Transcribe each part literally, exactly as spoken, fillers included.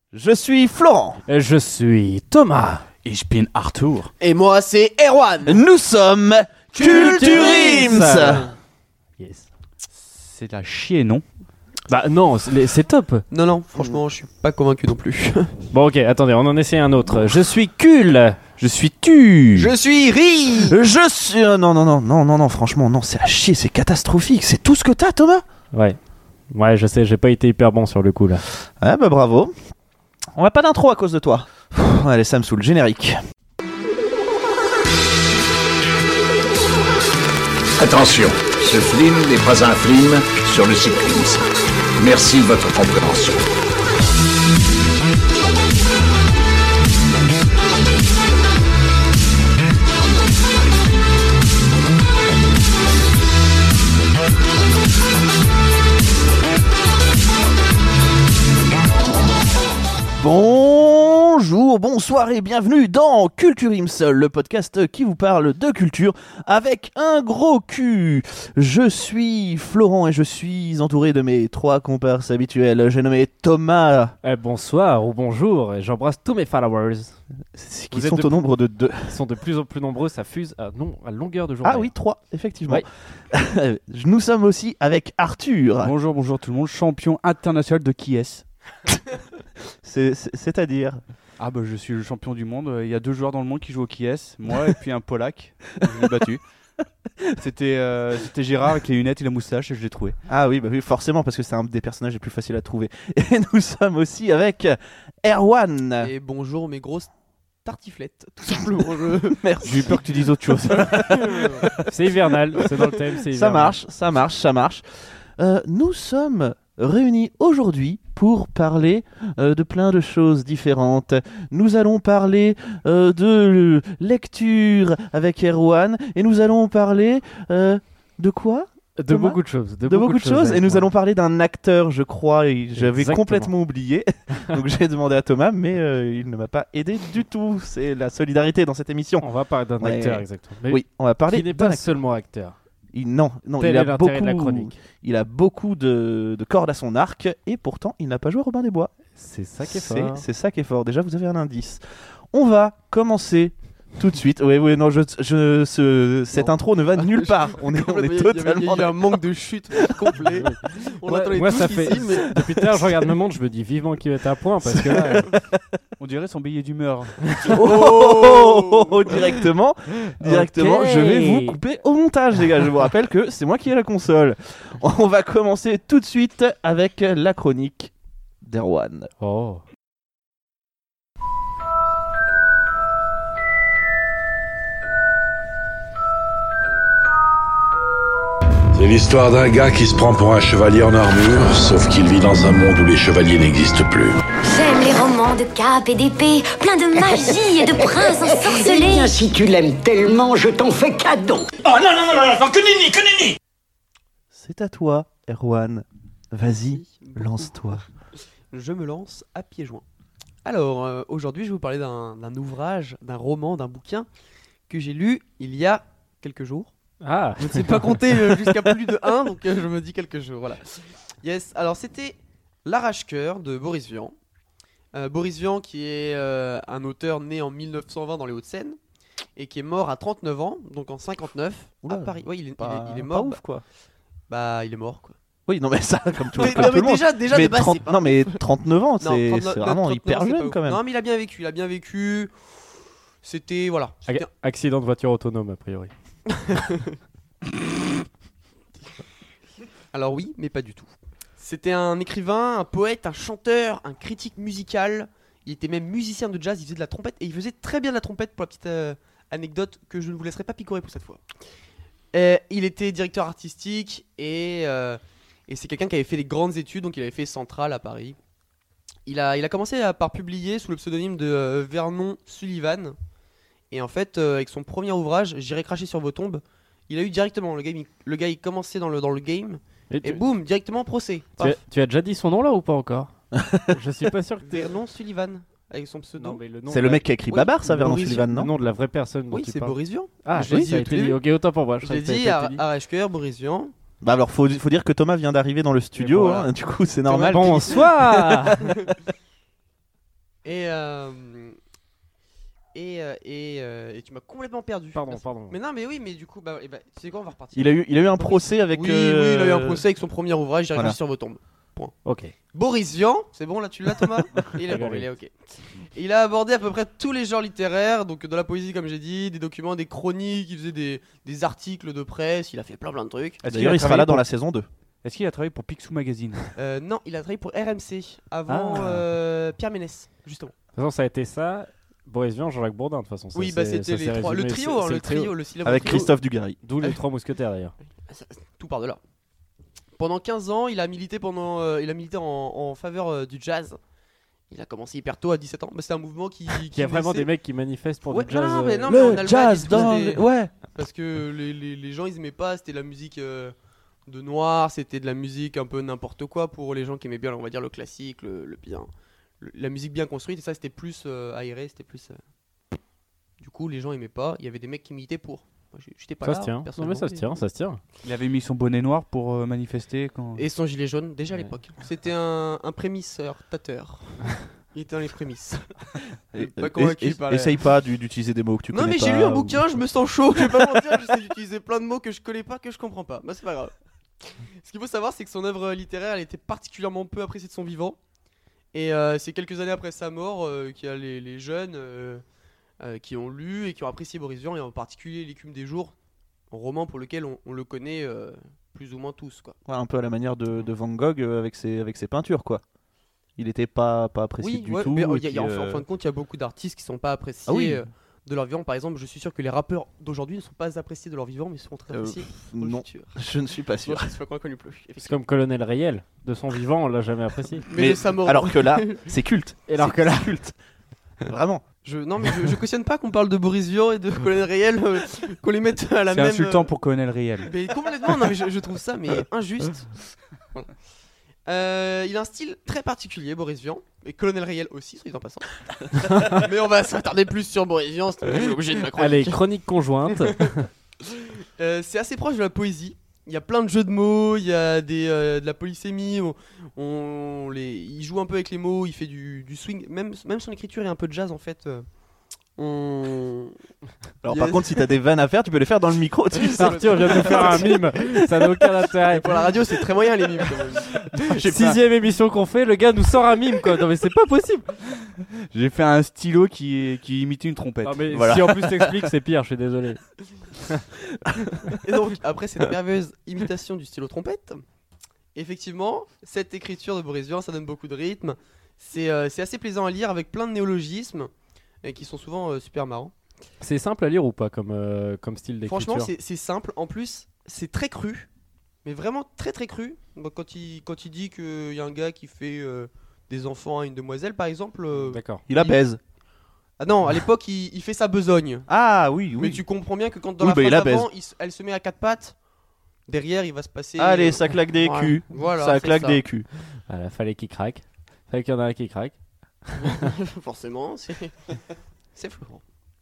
Je suis Florent. Je suis Thomas. Ich bin Arthur. Et moi, c'est Erwan. Nous sommes Culturims. Yes. C'est la chier, non? Bah non, c'est, c'est top. Non, non, franchement, je suis pas convaincu non plus. Bon, ok, attendez, on en essaie un autre. Je suis Cul. Je suis tu. Je suis Ri. Je suis... euh, non, non, non, non, non, non, franchement, non, c'est à chier, c'est catastrophique. C'est tout ce que t'as, Thomas? Ouais. Ouais, je sais, j'ai pas été hyper bon sur le coup, là. Ouais, bah bravo. On n'a pas d'intro à cause de toi. Pff, allez, ça me saoule, générique. Attention, ce film n'est pas un film sur le cyclisme. Merci de votre compréhension. Bonjour, bonsoir et bienvenue dans Culturims, le podcast qui vous parle de culture avec un gros cul. Je suis Florent et je suis entouré de mes trois comparses habituels. J'ai nommé Thomas. Eh, bonsoir ou bonjour, et j'embrasse tous mes followers. C'est qui Vous êtes sont de- au nombre de deux. Ils sont de plus en plus nombreux, ça fuse à, non, à longueur de journée. Ah oui, trois, effectivement. Ouais. Nous sommes aussi avec Arthur. Bonjour, bonjour tout le monde. Champion international de qui est-ce? C'est, c'est, c'est-à-dire Ah bah je suis le champion du monde. Il y a deux joueurs dans le monde qui jouent au qui est-ce. Moi et puis un Polac. Je l'ai battu. C'était, euh, c'était Gérard avec les lunettes et la moustache et je l'ai trouvé. Ah oui, bah oui, forcément, parce que c'est un des personnages les plus faciles à trouver. Et nous sommes aussi avec Erwan. Et bonjour, mes grosses tartiflettes. Tout simplement. Je... Merci. J'ai eu peur que tu dises autre chose. C'est hivernal, c'est dans le thème, c'est Ça hivernal. marche, ça marche, ça marche. Euh, nous sommes réunis aujourd'hui pour parler euh, de plein de choses différentes. Nous allons parler euh, de lecture avec Erwan et nous allons parler euh, de quoi De Thomas beaucoup de choses. De, De beaucoup de choses, et avec nous moi. allons parler d'un acteur, je crois, et j'avais Exactement. complètement oublié. Donc j'ai demandé à Thomas, mais euh, il ne m'a pas aidé du tout. C'est la solidarité dans cette émission. On va parler d'un Ouais. acteur, exactement. Mais Oui, on va parler qui n'est d'un pas acteur. seulement acteur. Il- non, non, Tel il est a l'intérêt beaucoup, de la chronique. il a beaucoup de, de cordes à son arc, et pourtant il n'a pas joué à Robin des Bois. C'est ça qui est C'est, fort. c'est ça qui est fort. Déjà, vous avez un indice. On va commencer tout de suite. Oui, oui, non, je, je, ce- cette Non. intro ne va nulle part. On est, on est Complètement, il y avait- totalement. Il y a eu un manque de chute complet. On Ouais, attendait moi, tous ça fait. ici, mais... Depuis tout à l'heure, je regarde ma montre, je me dis vivement qu'il va être à point parce que là. euh, On dirait son billet d'humeur. Oh, oh, oh, oh, directement, directement. Ok. Je vais vous couper au montage, les gars. Je vous rappelle que c'est moi qui ai la console. On va commencer tout de suite avec la chronique d'Erwan. Oh. C'est l'histoire d'un gars qui se prend pour un chevalier en armure, sauf qu'il vit dans un monde où les chevaliers n'existent plus. J'aime les romans de capes et d'épées, plein de magie et de princes Eh ensorcelés. bien, si tu l'aimes tellement, je t'en fais cadeau. C'est à toi, Erwan. Vas-y, lance-toi. Je me lance à pieds joints. Alors, euh, aujourd'hui, je vais vous parler d'un, d'un ouvrage, d'un roman, d'un bouquin que j'ai lu il y a quelques jours. Ah. Je ne sais pas compter euh, jusqu'à plus de un, donc euh, je me dis quelques jours. Voilà. Yes. Alors, c'était L'Arrache-Cœur de Boris Vian. Euh, Boris Vian, qui est euh, un auteur né en mille neuf cent vingt dans les Hauts-de-Seine et qui est mort à trente-neuf ans, donc en cinquante-neuf, Oula, à Paris. Ouais, il est, il Pas, est- il est pas mort. ouf, quoi. Bah, il est mort, quoi. Oui, non, mais ça, comme tout, Mais- comme non, tout mais le monde. déjà, déjà mais de base, trente c'est pas non, mais trente-neuf ans, Non, c'est, trente-neuf c'est non, vraiment trente-neuf hyper ans, c'est jeune pas ouf. quand même. Non, mais il a bien vécu, il a bien vécu. C'était, voilà. C'était Ac- Accident de voiture autonome, a priori. Alors oui, mais pas du tout. C'était un écrivain, un poète, un chanteur, un critique musical. Il était même musicien de jazz, il faisait de la trompette et il faisait très bien de la trompette pour la petite euh, anecdote que je ne vous laisserai pas picorer pour cette fois. Euh, il était directeur artistique et, euh, et c'est quelqu'un qui avait fait des grandes études, donc il avait fait Centrale à Paris. Il a, il a commencé à, par publier sous le pseudonyme de euh, Vernon Sullivan. Et en fait, euh, avec son premier ouvrage, J'irai cracher sur vos tombes, il a eu directement, le gars il, le gars, il commençait dans le, dans le game. Et Et tu, boum, directement procès. tu as, tu as déjà dit son nom là ou pas encore? Je suis pas sûr que t'es. Vernon Sullivan, avec son pseudo. Non, mais le nom C'est de le la- mec qui a écrit Oui, Babar, ça, Vernon Boris- Sullivan, Le non? nom de la vraie personne dont Oui, tu c'est parles. Boris Vian. Ah, Je l'ai oui, dit ça a au été début. dit. Ok, autant pour moi. Je Je croyais l'ai que ça dit avait à été dit. Arrache-Cœur, Boris Vian. Bah alors, faut, faut dire que Thomas vient d'arriver dans le studio, voilà. hein, du coup, c'est normal. Bonsoir. Et, euh, et, euh, et, euh, et tu m'as complètement perdu. Pardon, Merci. pardon. Mais non, mais oui, mais du coup, bah, eh bah, tu sais quoi, on va repartir. Il a eu, il a eu un procès avec. Oui, euh, oui, il a eu un procès avec son premier ouvrage, J'ai Voilà. réfléchi sur vos tombes. Ok. Boris Vian, c'est bon là, tu l'as Thomas? Il est bon, il est ok. Il a abordé à peu près tous les genres littéraires, donc de la poésie comme j'ai dit, des documents, des chroniques, il faisait des, des articles de presse, il a fait plein plein de trucs. Est-ce qu'il D'ailleurs, a il sera travaillé là dans pour- la saison deux. Est-ce qu'il a travaillé pour Picsou Magazine? Euh, non, il a travaillé pour R M C avant Ah. euh, Pierre Ménès, justement. De toute façon, ça a été ça. Boris Vian, Jean-Jacques Bourdin, de toute façon. Ça, Oui, bah c'est- c'était ça les s'est trois, le résumé, trio, c'est- hein, c'est le trio, le célèbre Avec trio. Christophe Dugarry. D'où les trois mousquetaires d'ailleurs. Ça- Tout par de là. Pendant quinze ans, il a milité, pendant, euh, il a milité en, en faveur euh, du jazz. Il a commencé hyper tôt, à dix-sept ans. Bah, c'est un mouvement qui. Il y a vraiment naissait- des mecs qui manifestent pour Ouais, du jazz. non, non, mais euh, non, mais en Le Allemagne, jazz ils dans. faisaient- le- Ouais. Parce que les, les, les gens ils aimaient pas, c'était de la musique euh, de noir, c'était de la musique un peu n'importe quoi pour les gens qui aimaient bien, on va dire le classique, le, le bien, le- la musique bien construite, et ça c'était plus euh, aéré, c'était plus. euh, Du coup, les gens aimaient pas, il y avait des mecs qui militaient pour. Moi, j'ai- j'étais pas Ça là. se tient. Non, personnellement, mais ça se mais- tient, ça se tient. Il avait mis son bonnet noir pour euh, manifester quand. Et son gilet jaune, déjà à Ouais. l'époque. C'était un, un prémisseur, tateur. Il était dans les prémices. Et- Pas et- convaincu et- par la- Essaye pas du- d'utiliser des mots que tu Non connais mais j'ai pas, lu un ou- bouquin, je me sens chaud, je vais pas mentir, j'essaie d'utiliser plein de mots que je connais pas, que je comprends pas. Bah c'est pas grave. Ce qu'il faut savoir c'est que son œuvre littéraire elle était particulièrement peu appréciée de son vivant. Et euh, c'est quelques années après sa mort euh, qu'il y a les, les jeunes euh, euh, qui ont lu et qui ont apprécié Boris Vian, et en particulier L'écume des jours, un roman pour lequel on, on le connaît euh, plus ou moins tous quoi. Ouais, un peu à la manière de, de Van Gogh euh, avec ses, avec ses peintures, quoi. Il était pas, pas apprécié Oui, du ouais, tout. mais euh, et il y a- il y a- puis, en, fin- en euh, fin de compte il y a beaucoup d'artistes qui sont pas appréciés Ah oui. euh, de leur vivant. Par exemple je suis sûr que les rappeurs d'aujourd'hui ne sont pas appréciés de leur vivant mais sont très Euh, appréciés pour le non, futur. je ne suis pas Moi, sûr. je ne suis pas convaincu plus. C'est effectivement. comme Colonel Riel. De son vivant, on l'a jamais apprécié. Mais, Mais- de sa mort. Alors que là, c'est culte. Et alors C'est- que là- c'est culte. Vraiment. Je, non, mais je, je cautionne pas qu'on parle de Boris Vian et de Colonel Riel, euh, qu'on les mette à la C'est même. insultant euh, pour Colonel Riel. Mais complètement, non, mais je, je trouve ça mais injuste. Voilà. Euh, il a un style très particulier, Boris Vian, et Colonel Riel aussi, soit dit en passant. Mais on va s'attarder plus sur Boris Vian, c'est obligé de ma chronique. Allez, chronique conjointe. Euh, c'est assez proche de la poésie. Il y a plein de jeux de mots, il y a des, euh, de la polysémie, on, on les, il joue un peu avec les mots, il fait du, du swing, même, même son écriture est un peu de jazz en fait. euh, on... Alors, Il y a- par contre, si t'as des vannes à faire, tu peux les faire dans le micro. Tu sais. Arthur vient de faire un mime. Ça n'a aucun intérêt. Pour la radio c'est très moyen les mimes quand même. Je sais pas. Sixième émission qu'on fait, le gars nous sort un mime quoi. Non mais c'est pas possible. J'ai fait un stylo qui, qui imitait une trompette. Non mais Voilà. si en plus t'expliques, c'est pire. Je suis désolé. Et donc après cette merveilleuse imitation du stylo trompette, effectivement cette écriture de Boris Vian ça donne beaucoup de rythme, c'est euh, c'est assez plaisant à lire avec plein de néologismes et qui sont souvent euh, super marrants. C'est simple à lire ou pas comme euh, comme style d'écriture? Franchement c'est c'est simple, en plus c'est très cru, mais vraiment très très cru. Donc, quand, il, quand il dit qu'il y a un gars qui fait euh, des enfants à une demoiselle par exemple, euh, D'accord. Il la baise. ah non à l'époque il, il fait sa besogne. Ah oui, Mais oui. tu comprends bien que quand dans Oui, la bah, il phrase la d'avant, il se- elle se met à quatre pattes, derrière il va se passer. Allez, euh, ça claque des ouais, culs. voilà, ça c'est claque ça. des culs. Voilà, fallait qu'il craque. Fallait qu'il y en a un qui craque. Forcément, c'est c'est Florent.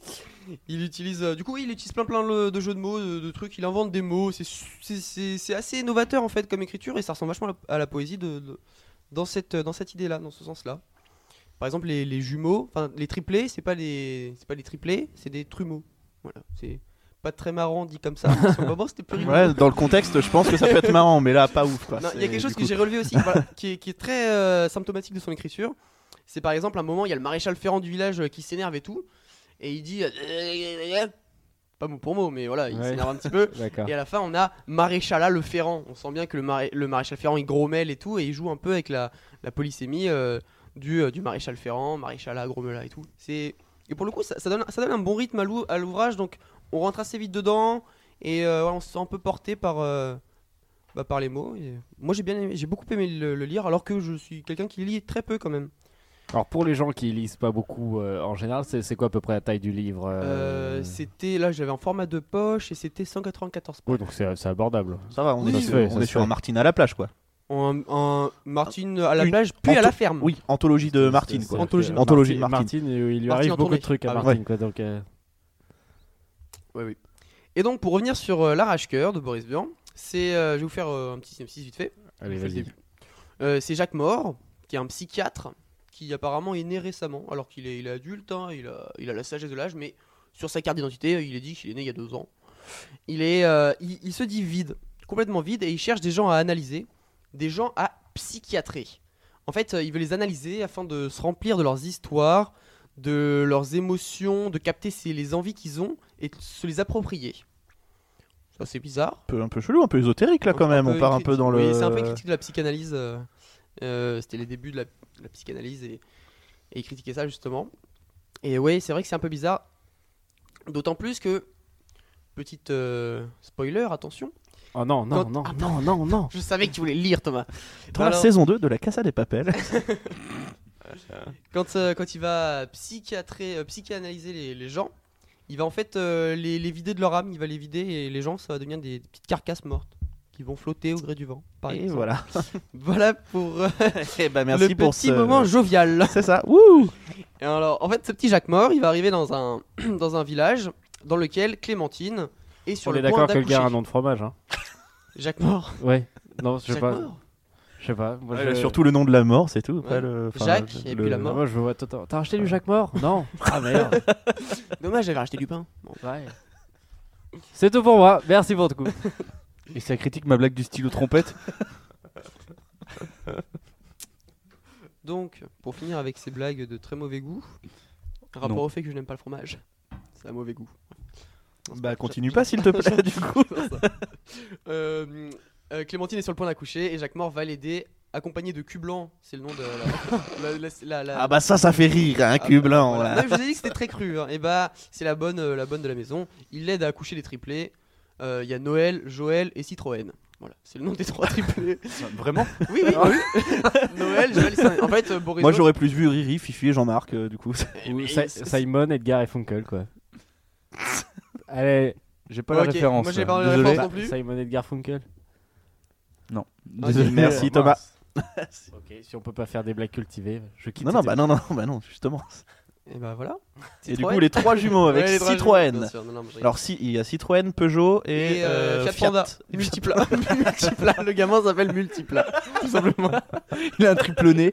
Il utilise, euh, du coup, oui, il utilise plein plein de, de jeux de mots, de, de trucs. Il invente des mots. C'est c'est- c'est c'est assez novateur en fait comme écriture et ça ressemble vachement à la, à la poésie de, de- dans cette dans cette idée-là, dans ce sens-là. Par exemple, les, les jumeaux, enfin les triplés, c'est pas les c'est pas les triplés, c'est des trumeaux. Voilà, c'est pas très marrant dit comme ça. Mais sur le moment, c'était plus rigolo. Ouais, dans le contexte, je pense que ça peut être marrant, mais là, pas ouf. Quoi. Non, il y a C'est- quelque chose du que coup- j'ai relevé aussi, voilà, qui, est, qui est très euh, symptomatique de son écriture. C'est par exemple un moment, il y a le maréchal Ferrand du village euh, qui s'énerve et tout, et il dit, euh, pas mot pour mot, mais voilà, il Ouais. s'énerve un petit peu. D'accord. Et à la fin, on a Maréchalat le Ferrand. On sent bien que le, maré- le maréchal Ferrand il grommelle et tout, et il joue un peu avec la, la polysémie euh, du, euh, du maréchal Ferrand, Maréchalat, grommela et tout. C'est et pour le coup, ça, ça donne ça donne un bon rythme à l'ou- à l'ouvrage, donc on rentre assez vite dedans et euh, voilà, on se sent un peu porté par euh, bah, par les mots. Et moi, j'ai bien aimé- j'ai beaucoup aimé le, le lire, alors que je suis quelqu'un qui lit très peu quand même. Alors pour les gens qui lisent pas beaucoup euh, en général, c'est c'est quoi à peu près la taille du livre euh, Euh, c'était là, j'avais en format de poche et c'était cent quatre-vingt-quatorze pages. Oui, donc c'est c'est abordable. Ça va, on Oui, est, ça sur, se fait, on ça est se sur fait. un Martine à la plage, quoi. En, en Martine à la Une- plage, puis à Anto- la ferme. Oui, anthologie de Martine, C'est- quoi. c'est- Anthologie c'est- de Anthologie de Martine, Martine. Martine, euh, il lui Martine arrive en beaucoup tournée. de trucs à Ah oui. Martine, quoi. Donc euh, Ouais, oui. Et donc pour revenir sur euh, L'Arrache-Cœur de Boris Vian, c'est, euh, je vais vous faire euh, un petit synopsis vite fait. allez, Je fais le vas-y. début. Euh, c'est Jacques Maure, qui est un psychiatre, qui apparemment est né récemment, alors qu'il est, il est adulte, hein, il, a, il a la sagesse de l'âge, mais sur sa carte d'identité, il est dit qu'il est né il y a deux ans. Il, est, euh, il, il se dit vide, complètement vide, et il cherche des gens à analyser, des gens à psychiatrer. En fait, euh, il veut les analyser afin de se remplir de leurs histoires, de leurs émotions, de capter ces, les envies qu'ils ont et de se les approprier. Ça, c'est bizarre. Un peu, un peu chelou, un peu ésotérique là quand même. On part un peu dans le. Oui, c'est un peu critique de la psychanalyse. Euh, euh, c'était les débuts de la, de la psychanalyse et, et il critiquait ça justement. Et ouais, c'est vrai que c'est un peu bizarre. D'autant plus que, petite euh, spoiler, attention. Oh non, non, Quand- non, Ah, non, non, non. Je savais que tu voulais le lire, Thomas. Dans la Alors- saison deux de la Casa des Papel. Quand, euh, quand il va psychiatrer, euh, psychanalyser les, les gens, il va en fait euh, les, les vider de leur âme, il va les vider et les gens, ça va devenir des, des petites carcasses mortes qui vont flotter au gré du vent. Par Et exemple. voilà. Voilà pour euh, Eh ben merci le pour petit ce moment jovial. C'est ça. Wouh. Et alors, en fait, ce petit Jacques Mort, il va arriver dans un, dans un village dans lequel Clémentine est sur On le est point d'accord que le d'accoucher. gars a un nom de fromage. Hein. Jacques Mort. Ouais. Non, je sais Jacques pas. Mort. Je sais pas. Moi, Ouais, je... Surtout le nom de la mort, c'est tout. Ouais. Pas le... enfin, Jacques, le- et le- puis la Ah, mort. moi, je vois. T'as t'as racheté du Jacques Mort? Non. Ah merde. Dommage, j'avais racheté du pain. Bon. Ouais. C'est tout pour moi. Merci pour tout coup. Et ça critique ma blague du stylo trompette. Donc, pour finir avec ces blagues de très mauvais goût, rapport Non. au fait que je n'aime pas le fromage, c'est un mauvais goût. Non, c'est Bah pas- continue j'a- pas s'il te plaît du coup. C'est ça. Euh, euh, Clémentine est sur le point d'accoucher et Jacques Mort va l'aider, accompagné de Cul Blanc, c'est le nom de la. la- la- la- la- Ah bah ça ça fait rire un Ah, cube bah, blanc voilà. là. Non, je vous ai dit que c'était très cru. Hein. Et bah, c'est la bonne, euh, la bonne de la maison. Il l'aide à accoucher des triplés. Euh, Il y a Noël, Joël et Citroën. Voilà, c'est le nom des trois triplés. Vraiment? Oui, oui, oui. Noël, Joël, Citroën. En fait, euh, Boris. Moi j'aurais plus vu Riri, Fifi et Jean-Marc euh, du coup. Eh, Ou mais Si- c'est- Simon, Edgar et Funkel quoi. Allez. J'ai pas Ok, la référence. moi, j'ai là. pas la Désolé. référence. non plus. Simon, Edgar, Funkel. Non. Ah, Désolé. Merci Thomas. Ok, si on peut pas faire des blagues cultivées, je quitte. Non non cette bah non non bah non justement. Et bah voilà. Et du Citroën. coup les trois jumeaux avec Ouais, les trois Citroën. jumeaux, bien sûr. Non, non, mais je rigole. Alors si il y a Citroën, Peugeot et, Et euh, euh, Fiat Fiat. Panda. Multiplat. Multiplat. Le gamin s'appelle Multiplat. Tout simplement. Il a un triple nez.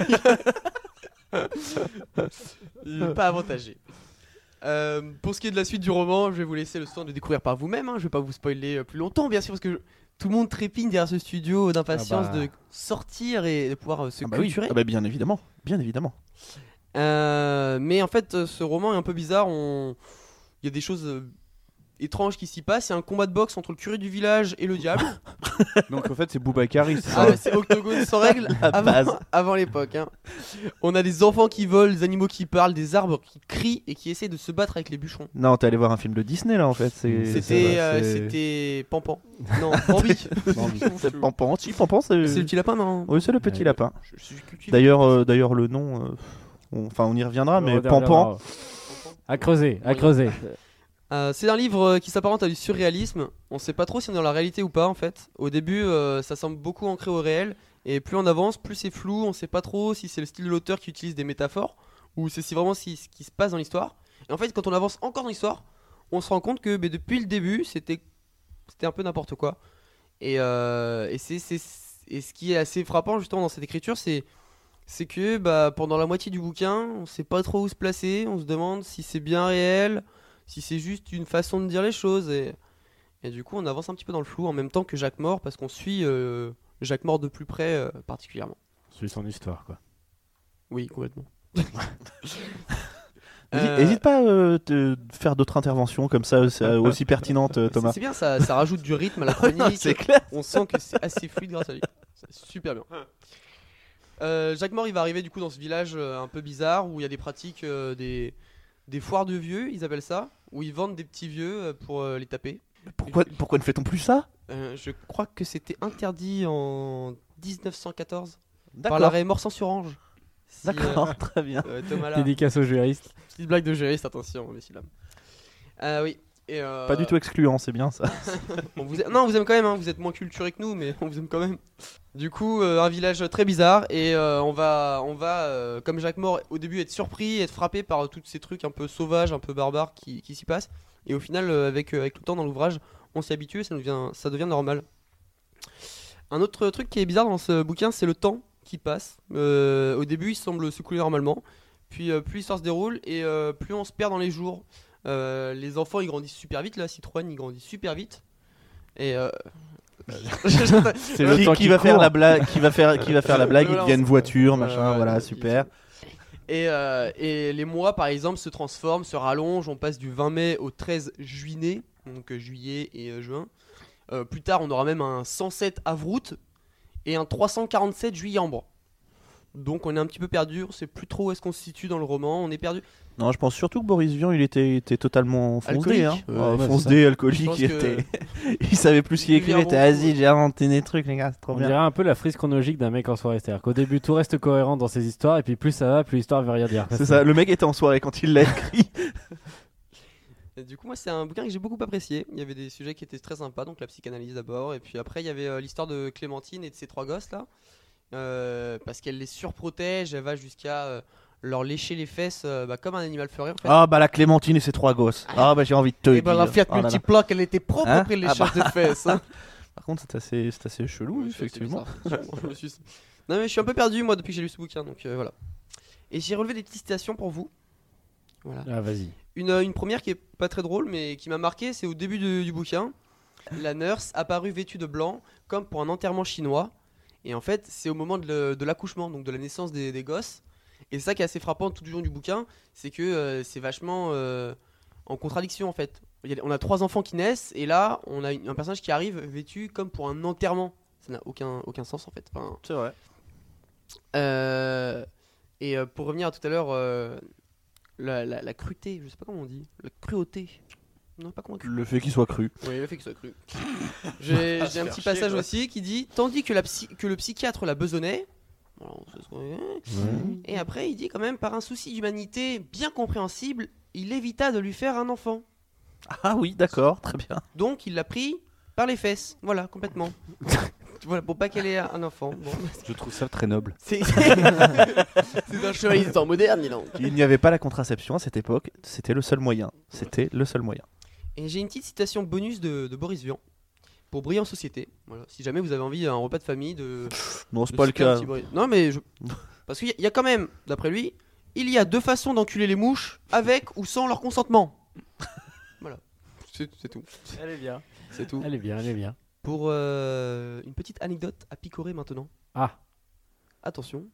Il est pas avantagé. Euh, pour ce qui est de la suite du roman, je vais vous laisser le soin de découvrir par vous-même. Hein. Je vais pas vous spoiler euh, plus longtemps, bien sûr, parce que je- tout le monde trépigne derrière ce studio d'impatience Ah bah. de sortir et de pouvoir euh, se Ah bah oui. culturer. Ah bah bien évidemment, bien évidemment. Euh, mais en fait, euh, ce roman est un peu bizarre. On... Il y a des choses euh, étranges qui s'y passent. Il y a un combat de boxe entre le curé du village et le diable. Donc en fait, c'est Boubacar. c'est Ah, ça ouais, c'est octogone sans règle À avant, base. avant l'époque. Hein. On a des enfants qui volent, des animaux qui parlent, des arbres qui crient et qui essaient de se battre avec les bûcherons. Non t'es allé voir un film de Disney là en fait. C'est- C'était c'est- euh, c'est- c'était Pampan. Non, Bambi. C'est Pampan. Si Pampan c'est. C'est le petit lapin, non Oui c'est le petit Ouais. lapin. Je suis cultivé. D'ailleurs euh, d'ailleurs le nom, euh, on- enfin on y reviendra mais On reviendra. Pampan. À creuser, à Oui. creuser. Euh, c'est un livre euh, qui s'apparente à du surréalisme. On sait pas trop si on est dans la réalité ou pas en fait. Au début, euh, ça semble beaucoup ancré au réel. Et plus on avance, plus c'est flou. On sait pas trop si c'est le style de l'auteur qui utilise des métaphores ou c'est si vraiment si- ce qui se passe dans l'histoire. Et en fait, quand on avance encore dans l'histoire, on se rend compte que bah, depuis le début, c'était c'était un peu n'importe quoi. Et, euh, et, c'est, c'est- et ce qui est assez frappant justement dans cette écriture, c'est c'est que bah, pendant la moitié du bouquin, on sait pas trop où se placer. On se demande si c'est bien réel, si c'est juste une façon de dire les choses. Et, et du coup, on avance un petit peu dans le flou en même temps que Jacques Mort parce qu'on suit euh, Jacques Mort de plus près euh, particulièrement. Suis son histoire quoi. Oui, complètement. Hési- Euh, Hésite pas euh, de faire d'autres interventions comme ça c'est, euh, aussi pertinentes euh, c'est- Thomas. C'est bien, ça, ça rajoute du rythme à la chronique. C'est clair. On sent que c'est assez fluide grâce à lui. C'est super bien. Euh, Jacques Mort, il va arriver du coup dans ce village euh, un peu bizarre où il y a des pratiques, euh, des, des foires de vieux, ils appellent ça, où ils vendent des petits vieux euh, pour euh, les taper. Pourquoi pourquoi ne fait-on plus ça? Euh, je crois que c'était interdit en dix-neuf cent quatorze par D'accord. l'arrêt Mort sans Surange. Si, D'accord, très bien. euh, euh, Thomas là. Dédicace aux juristes. Petite blague de juriste, attention, messieurs dames. Euh, oui. Et, euh, Pas du tout excluant, c'est bien ça. on vous aime- Non, on vous aime quand même, hein. Vous êtes moins culturés que nous, mais on vous aime quand même. Du coup, euh, un village très bizarre, et euh, on va, on va euh, comme Jacques Mort, au début être surpris, être frappé par tous ces trucs un peu sauvages, un peu barbares qui, qui s'y passent. Et au final, euh, avec, euh, avec le temps dans l'ouvrage, on s'y habitue et ça devient, ça devient normal. Un autre truc qui est bizarre dans ce bouquin, c'est le temps qui passe. Euh, au début, il semble se couler normalement. Puis euh, plus l'histoire se déroule et euh, plus on se perd dans les jours. Euh, les enfants, ils grandissent super vite. Là, Citroën, il grandit super vite. Et euh... c'est le temps qui, qui va faire la blague, qui va faire, qui va faire la blague. Il devient une voiture, machin. Euh, voilà, super. Et, euh, et les mois, par exemple, se transforment, se rallongent. On passe du vingt mai au treize juillet, donc euh, juillet et euh, juin. Euh, plus tard, on aura même un cent sept avril et un trois cent quarante-sept juillet-ambre. Donc on est un petit peu perdu, on sait plus trop où est-ce qu'on se situe dans le roman, on est perdu. Non, je pense surtout que Boris Vian, il était, était totalement foncé, hein. Euh, euh, foncé, alcoolique, il, que... était... il savait plus ce qu'il écrivait, il était vas-y, j'ai inventé des trucs, les gars, c'est trop On bien. dirait un peu la frise chronologique d'un mec en soirée, c'est-à-dire qu'au début tout reste cohérent dans ses histoires, et puis plus ça va, plus l'histoire veut rien dire. C'est ça, le mec était en soirée quand il l'a écrit. Et du coup, moi, c'est un bouquin que j'ai beaucoup apprécié. Il y avait des sujets qui étaient très sympas, donc la psychanalyse d'abord, et puis après, il y avait euh, l'histoire de Clémentine et de ses trois gosses là. Euh, parce qu'elle les surprotège, elle va jusqu'à euh, leur lécher les fesses euh, bah, comme un animal ferait en fait. Ah bah la Clémentine et ses trois gosses. Ah bah j'ai envie de te et dire. bah la Fiat Oh là là. Multiploc, elle était propre Hein après les Ah léchage bah. de fesses. Hein. Par contre c'est assez, c'est assez chelou, Ouais, effectivement. c'est bizarre. Je me suis- Non mais je suis un peu perdu moi depuis que j'ai lu ce bouquin, donc euh, voilà. Et j'ai relevé des petites citations pour vous. Voilà. Ah vas-y. Une, euh, une première qui est pas très drôle mais qui m'a marqué, c'est au début de- du bouquin. La nurse apparut vêtue de blanc comme pour un enterrement chinois. Et en fait, c'est au moment de, le- de l'accouchement, donc de la naissance des, des gosses. Et c'est ça qui est assez frappant tout du long du bouquin, c'est que euh, c'est vachement euh, en contradiction en fait. Il y a- on a trois enfants qui naissent et là, on a une- un personnage qui arrive vêtu comme pour un enterrement. Ça n'a aucun, aucun sens en fait. Enfin, C'est vrai. euh, et euh, pour revenir à tout à l'heure, euh, la, la, la cruauté, je sais pas comment on dit, la cruauté. Non, pas convaincu. Le fait qu'il soit cru. Oui, le fait qu'il soit cru. J'ai j'ai un petit passage aussi qui dit tandis que, la psy- que le psychiatre la besonnait. Alors, c'est ce qu'on- Et après, il dit quand même par un souci d'humanité bien compréhensible, il évita de lui faire un enfant. Ah oui, d'accord, très bien. Donc, il l'a pris par les fesses. Voilà, complètement. Voilà, pour pas qu'elle ait un enfant. Bon, Je trouve ça très noble. c'est c'est un chevalier du temps moderne, dis donc. Il n'y avait pas la contraception à cette époque, c'était le seul moyen. C'était le seul moyen. Et j'ai une petite citation bonus de, de Boris Vian pour briller en société. Voilà, si jamais vous avez envie d'un repas de famille de. Non, c'est de pas le citer un cas. petit Boris- Non, mais je... parce qu'il y, a- il y a quand même, d'après lui, il y a deux façons d'enculer les mouches, avec ou sans leur consentement. Voilà, c'est c'est tout. Elle est bien. C'est tout. Elle est bien, elle est bien. Pour euh, une petite anecdote à picorer maintenant. Ah. Attention.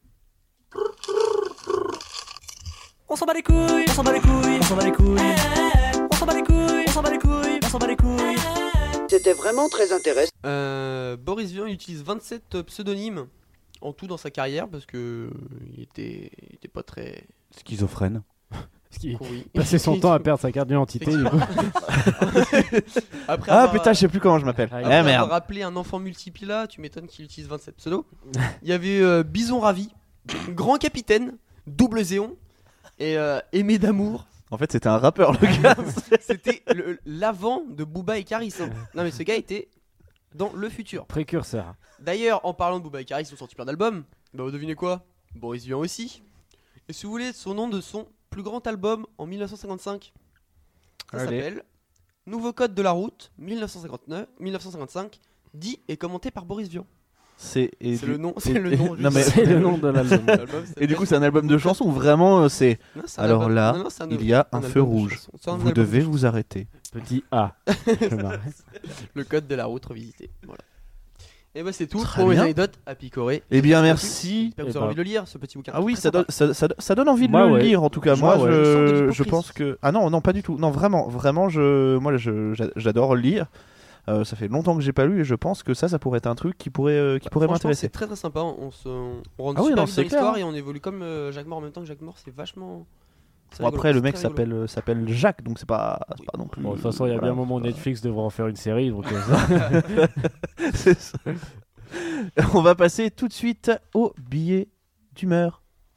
On s'en bat les couilles, on s'en bat les couilles, on s'en bat les couilles. On s'en bat les couilles, on s'en bat les couilles, on s'en bat les couilles. C'était vraiment très intéressant. Euh, Boris Vian utilise vingt-sept pseudonymes en tout dans sa carrière parce que euh, il était, il était pas très. Schizophrène. Parce qu'il pourri. passait son temps à perdre sa carte d'identité. Du coup. Après Ah avoir- putain, je sais plus comment je m'appelle. Ah, Après Eh avoir merde. rappelé un enfant multipila, tu m'étonnes qu'il utilise vingt-sept pseudos. Il y avait euh, Bison Ravi, Grand Capitaine, Double Zéon et euh, Aimé d'amour. En fait, c'était un rappeur, le gars. C'était le- l'avant de Booba et Karis. hein. Non mais ce gars était dans le futur. Précurseur. D'ailleurs, en parlant de Booba et Karis, ils ont sorti plein d'albums. Bah vous devinez quoi? Boris Vian aussi. Et si vous voulez son nom de son plus grand album en mille neuf cent cinquante-cinq, ça Allez. s'appelle Nouveau Code de la Route mille neuf cent cinquante-neuf mille neuf cent cinquante-cinq, dit et commenté par Boris Vian. C'est et C'est du- le nom, et- c'est le et- nom. non, juste. mais- C'est le nom de l'album. L'album Et du coup, c'est un album de chansons où vraiment euh, c'est. Non, c'est un Alors album- là, non, non, c'est un- il y a un un album feu de rouge. chansons. C'est un Vous album devez de vous arrêter. Petit A. Je m'arrête. chansons. Le Code de la Route revisité. Voilà. Et bah c'est tout Très pour mes bien. anecdotes à picorer. Eh bien, J'espère merci. que vous Eh avez ben. envie de le lire, ce petit bouquin. Ah oui, Très ça donne, sympa. ça, ça, ça donne envie de Moi, le ouais. lire en tout cas. Moi, Moi, ouais. Je sens de je, l'hypocrisie. je pense que ah non, non, pas du tout. Non, vraiment, vraiment, je, moi, je, j'a- j'adore le lire. Euh, ça fait longtemps que j'ai pas lu et je pense que ça, ça pourrait être un truc qui pourrait, euh, qui Bah, pourrait franchement, m'intéresser. C'est très très sympa. On se, on rentre Ah oui, super non, vite c'est dans l'histoire clair, et on évolue comme euh, Jacques Mort en même temps que Jacques Mort. C'est vachement. c'est Bon, rigolo, après, le c'est mec très rigolo. s'appelle euh, s'appelle Jacques, donc c'est pas, c'est pas non plus. Bon, de toute façon, il y a voilà, bien un moment où c'est Netflix devrait en faire une série. Donc, euh, pas- C'est ça. On va passer tout de suite au billet d'humeur.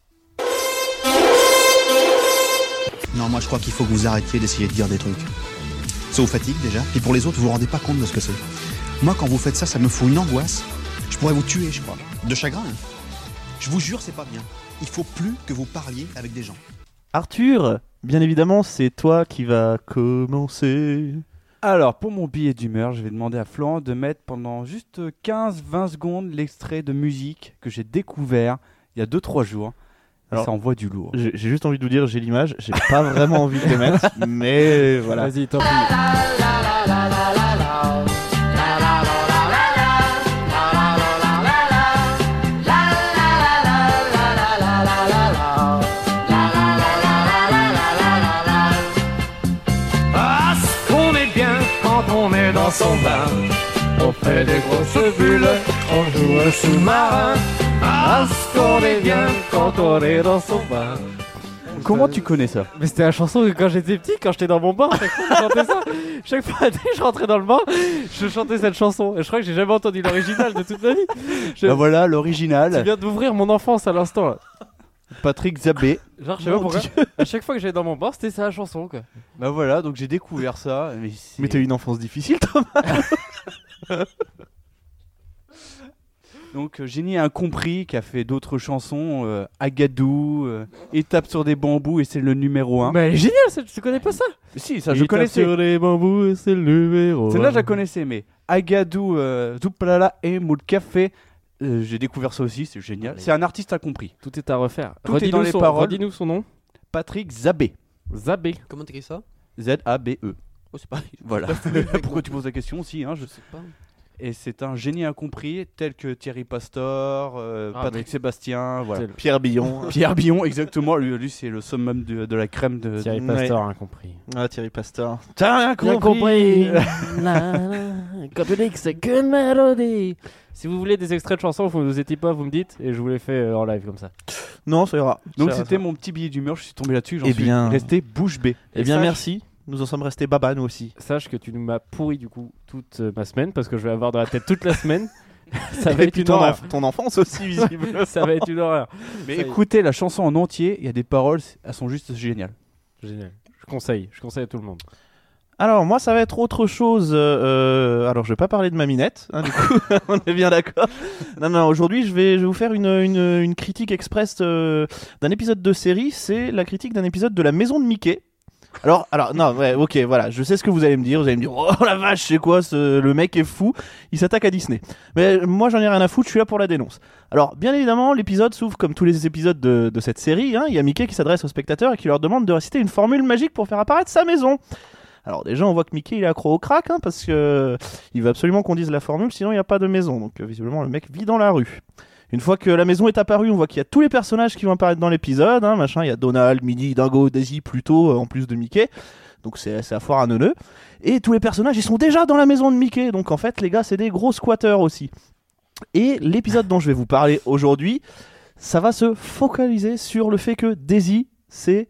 Non, moi je crois qu'il faut que vous arrêtiez d'essayer de dire des trucs. Ça vous fatigue déjà, puis pour les autres, vous vous rendez pas compte de ce que c'est. Moi, quand vous faites ça, ça me fout une angoisse. Je pourrais vous tuer, je crois. De chagrin. hein. Je vous jure, c'est pas bien. Il faut plus que vous parliez avec des gens. Arthur, bien évidemment, c'est toi qui va commencer. Alors, pour mon billet d'humeur, je vais demander à Florent de mettre pendant juste quinze à vingt secondes l'extrait de musique que j'ai découvert il y a deux trois jours. Alors, ça envoie du lourd. J'ai j'ai juste envie de vous dire, j'ai l'image, j'ai pas vraiment envie de le mettre, mais voilà. Vas-y, tant pis. Ah, ce qu'on est bien quand on est dans son bain. On fait des grosses bulles, on joue un sous-marin. Ah, ce qu'on est bien quand on est dans son bain. Comment tu connais ça? Mais c'était la chanson que quand j'étais petit, quand j'étais dans mon bain, chaque fois je chantais ça. Chaque fois dès que je rentrais dans le bain, je chantais cette chanson. Et je crois que j'ai jamais entendu l'original de toute ma vie. Je... Bah voilà, l'original. Tu viens d'ouvrir mon enfance à l'instant là. Patrick Zabé. Genre, je sais pas pourquoi. À chaque fois que j'allais dans mon bain, c'était ça la chanson quoi. Bah voilà, donc j'ai découvert ça. Mais, mais t'as eu une enfance difficile, Thomas. Donc euh, Génie Incompris qui a fait d'autres chansons, euh, Agadou, euh, Étape sur des bambous et c'est le numéro un. Mais elle est géniale, tu connais pas ça? Si, ça je connaissais. Sur les bambous et c'est le numéro un. Celle-là je la connaissais, mais Agadou, euh, Zoupalala et Moule Café, euh, j'ai découvert ça aussi, c'est génial. C'est un artiste incompris. Tout est à refaire. Tout est dans les son, paroles. Redis-nous son nom. Patrick Zabé. Zabé. Comment t'écris ça? Z A B E. Oh, c'est pareil. Voilà. Pourquoi tu poses la question aussi hein, je sais pas. Et c'est un génie incompris, tel que Thierry Pastor, euh, Ah, Patrick mais- Sébastien, voilà. C'est le- Pierre Billon. Pierre Billon, exactement. Lui, lui, c'est le summum de, de la crème de. Thierry de- Pastor incompris. Ah, Thierry Pastor. T'as rien Bien compris. compris. La, la, Quand tu dis que c'est qu'une mélodie. Si vous voulez des extraits de chansons, vous nous étiez pas, vous me dites, et je vous les fais euh, en live comme ça. Non, ça ira. Donc Ça ira, c'était ça. mon petit billet d'humeur, je suis tombé là-dessus, j'en Eh suis bien- resté bouche bée. Eh bien, sache- merci. Nous en sommes restés baba, nous aussi. Sache que tu nous m'as pourri du coup toute euh, ma semaine parce que je vais avoir dans la tête toute la semaine. Ça va Et être puis une ton, horreur. enf- ton enfance aussi, visiblement. Ça va être une horreur. Mais Ça y est. écoutez la chanson en entier, il y a des paroles, elles sont juste géniales. Génial. Je conseille, je conseille à tout le monde. Alors, moi, ça va être autre chose. euh, alors, je vais pas parler de ma minette, hein, du coup, on est bien d'accord. Non, non, aujourd'hui, je vais, je vais vous faire une, une, une critique express euh, d'un épisode de série. C'est la critique d'un épisode de La Maison de Mickey. Alors, alors, non, ouais, ok, voilà, je sais ce que vous allez me dire. Vous allez me dire, oh la vache, c'est quoi ce... le mec est fou, il s'attaque à Disney. Mais moi, j'en ai rien à foutre, je suis là pour la dénonce. Alors, bien évidemment, l'épisode s'ouvre comme tous les épisodes de, de cette série. Hein. Il y a Mickey qui s'adresse aux spectateurs et qui leur demande de réciter une formule magique pour faire apparaître sa maison. Alors déjà on voit que Mickey il est accro au crack hein, parce que euh, il veut absolument qu'on dise la formule sinon il n'y a pas de maison. Donc euh, visiblement le mec vit dans la rue. Une fois que la maison est apparue, on voit qu'il y a tous les personnages qui vont apparaître dans l'épisode. Hein, machin, il y a Donald, Minnie, Dingo, Daisy, Pluto euh, en plus de Mickey. Donc c'est c'est à foire à neuneux. Et tous les personnages ils sont déjà dans la maison de Mickey. Donc en fait les gars c'est des gros squatteurs aussi. Et l'épisode dont je vais vous parler aujourd'hui, ça va se focaliser sur le fait que Daisy c'est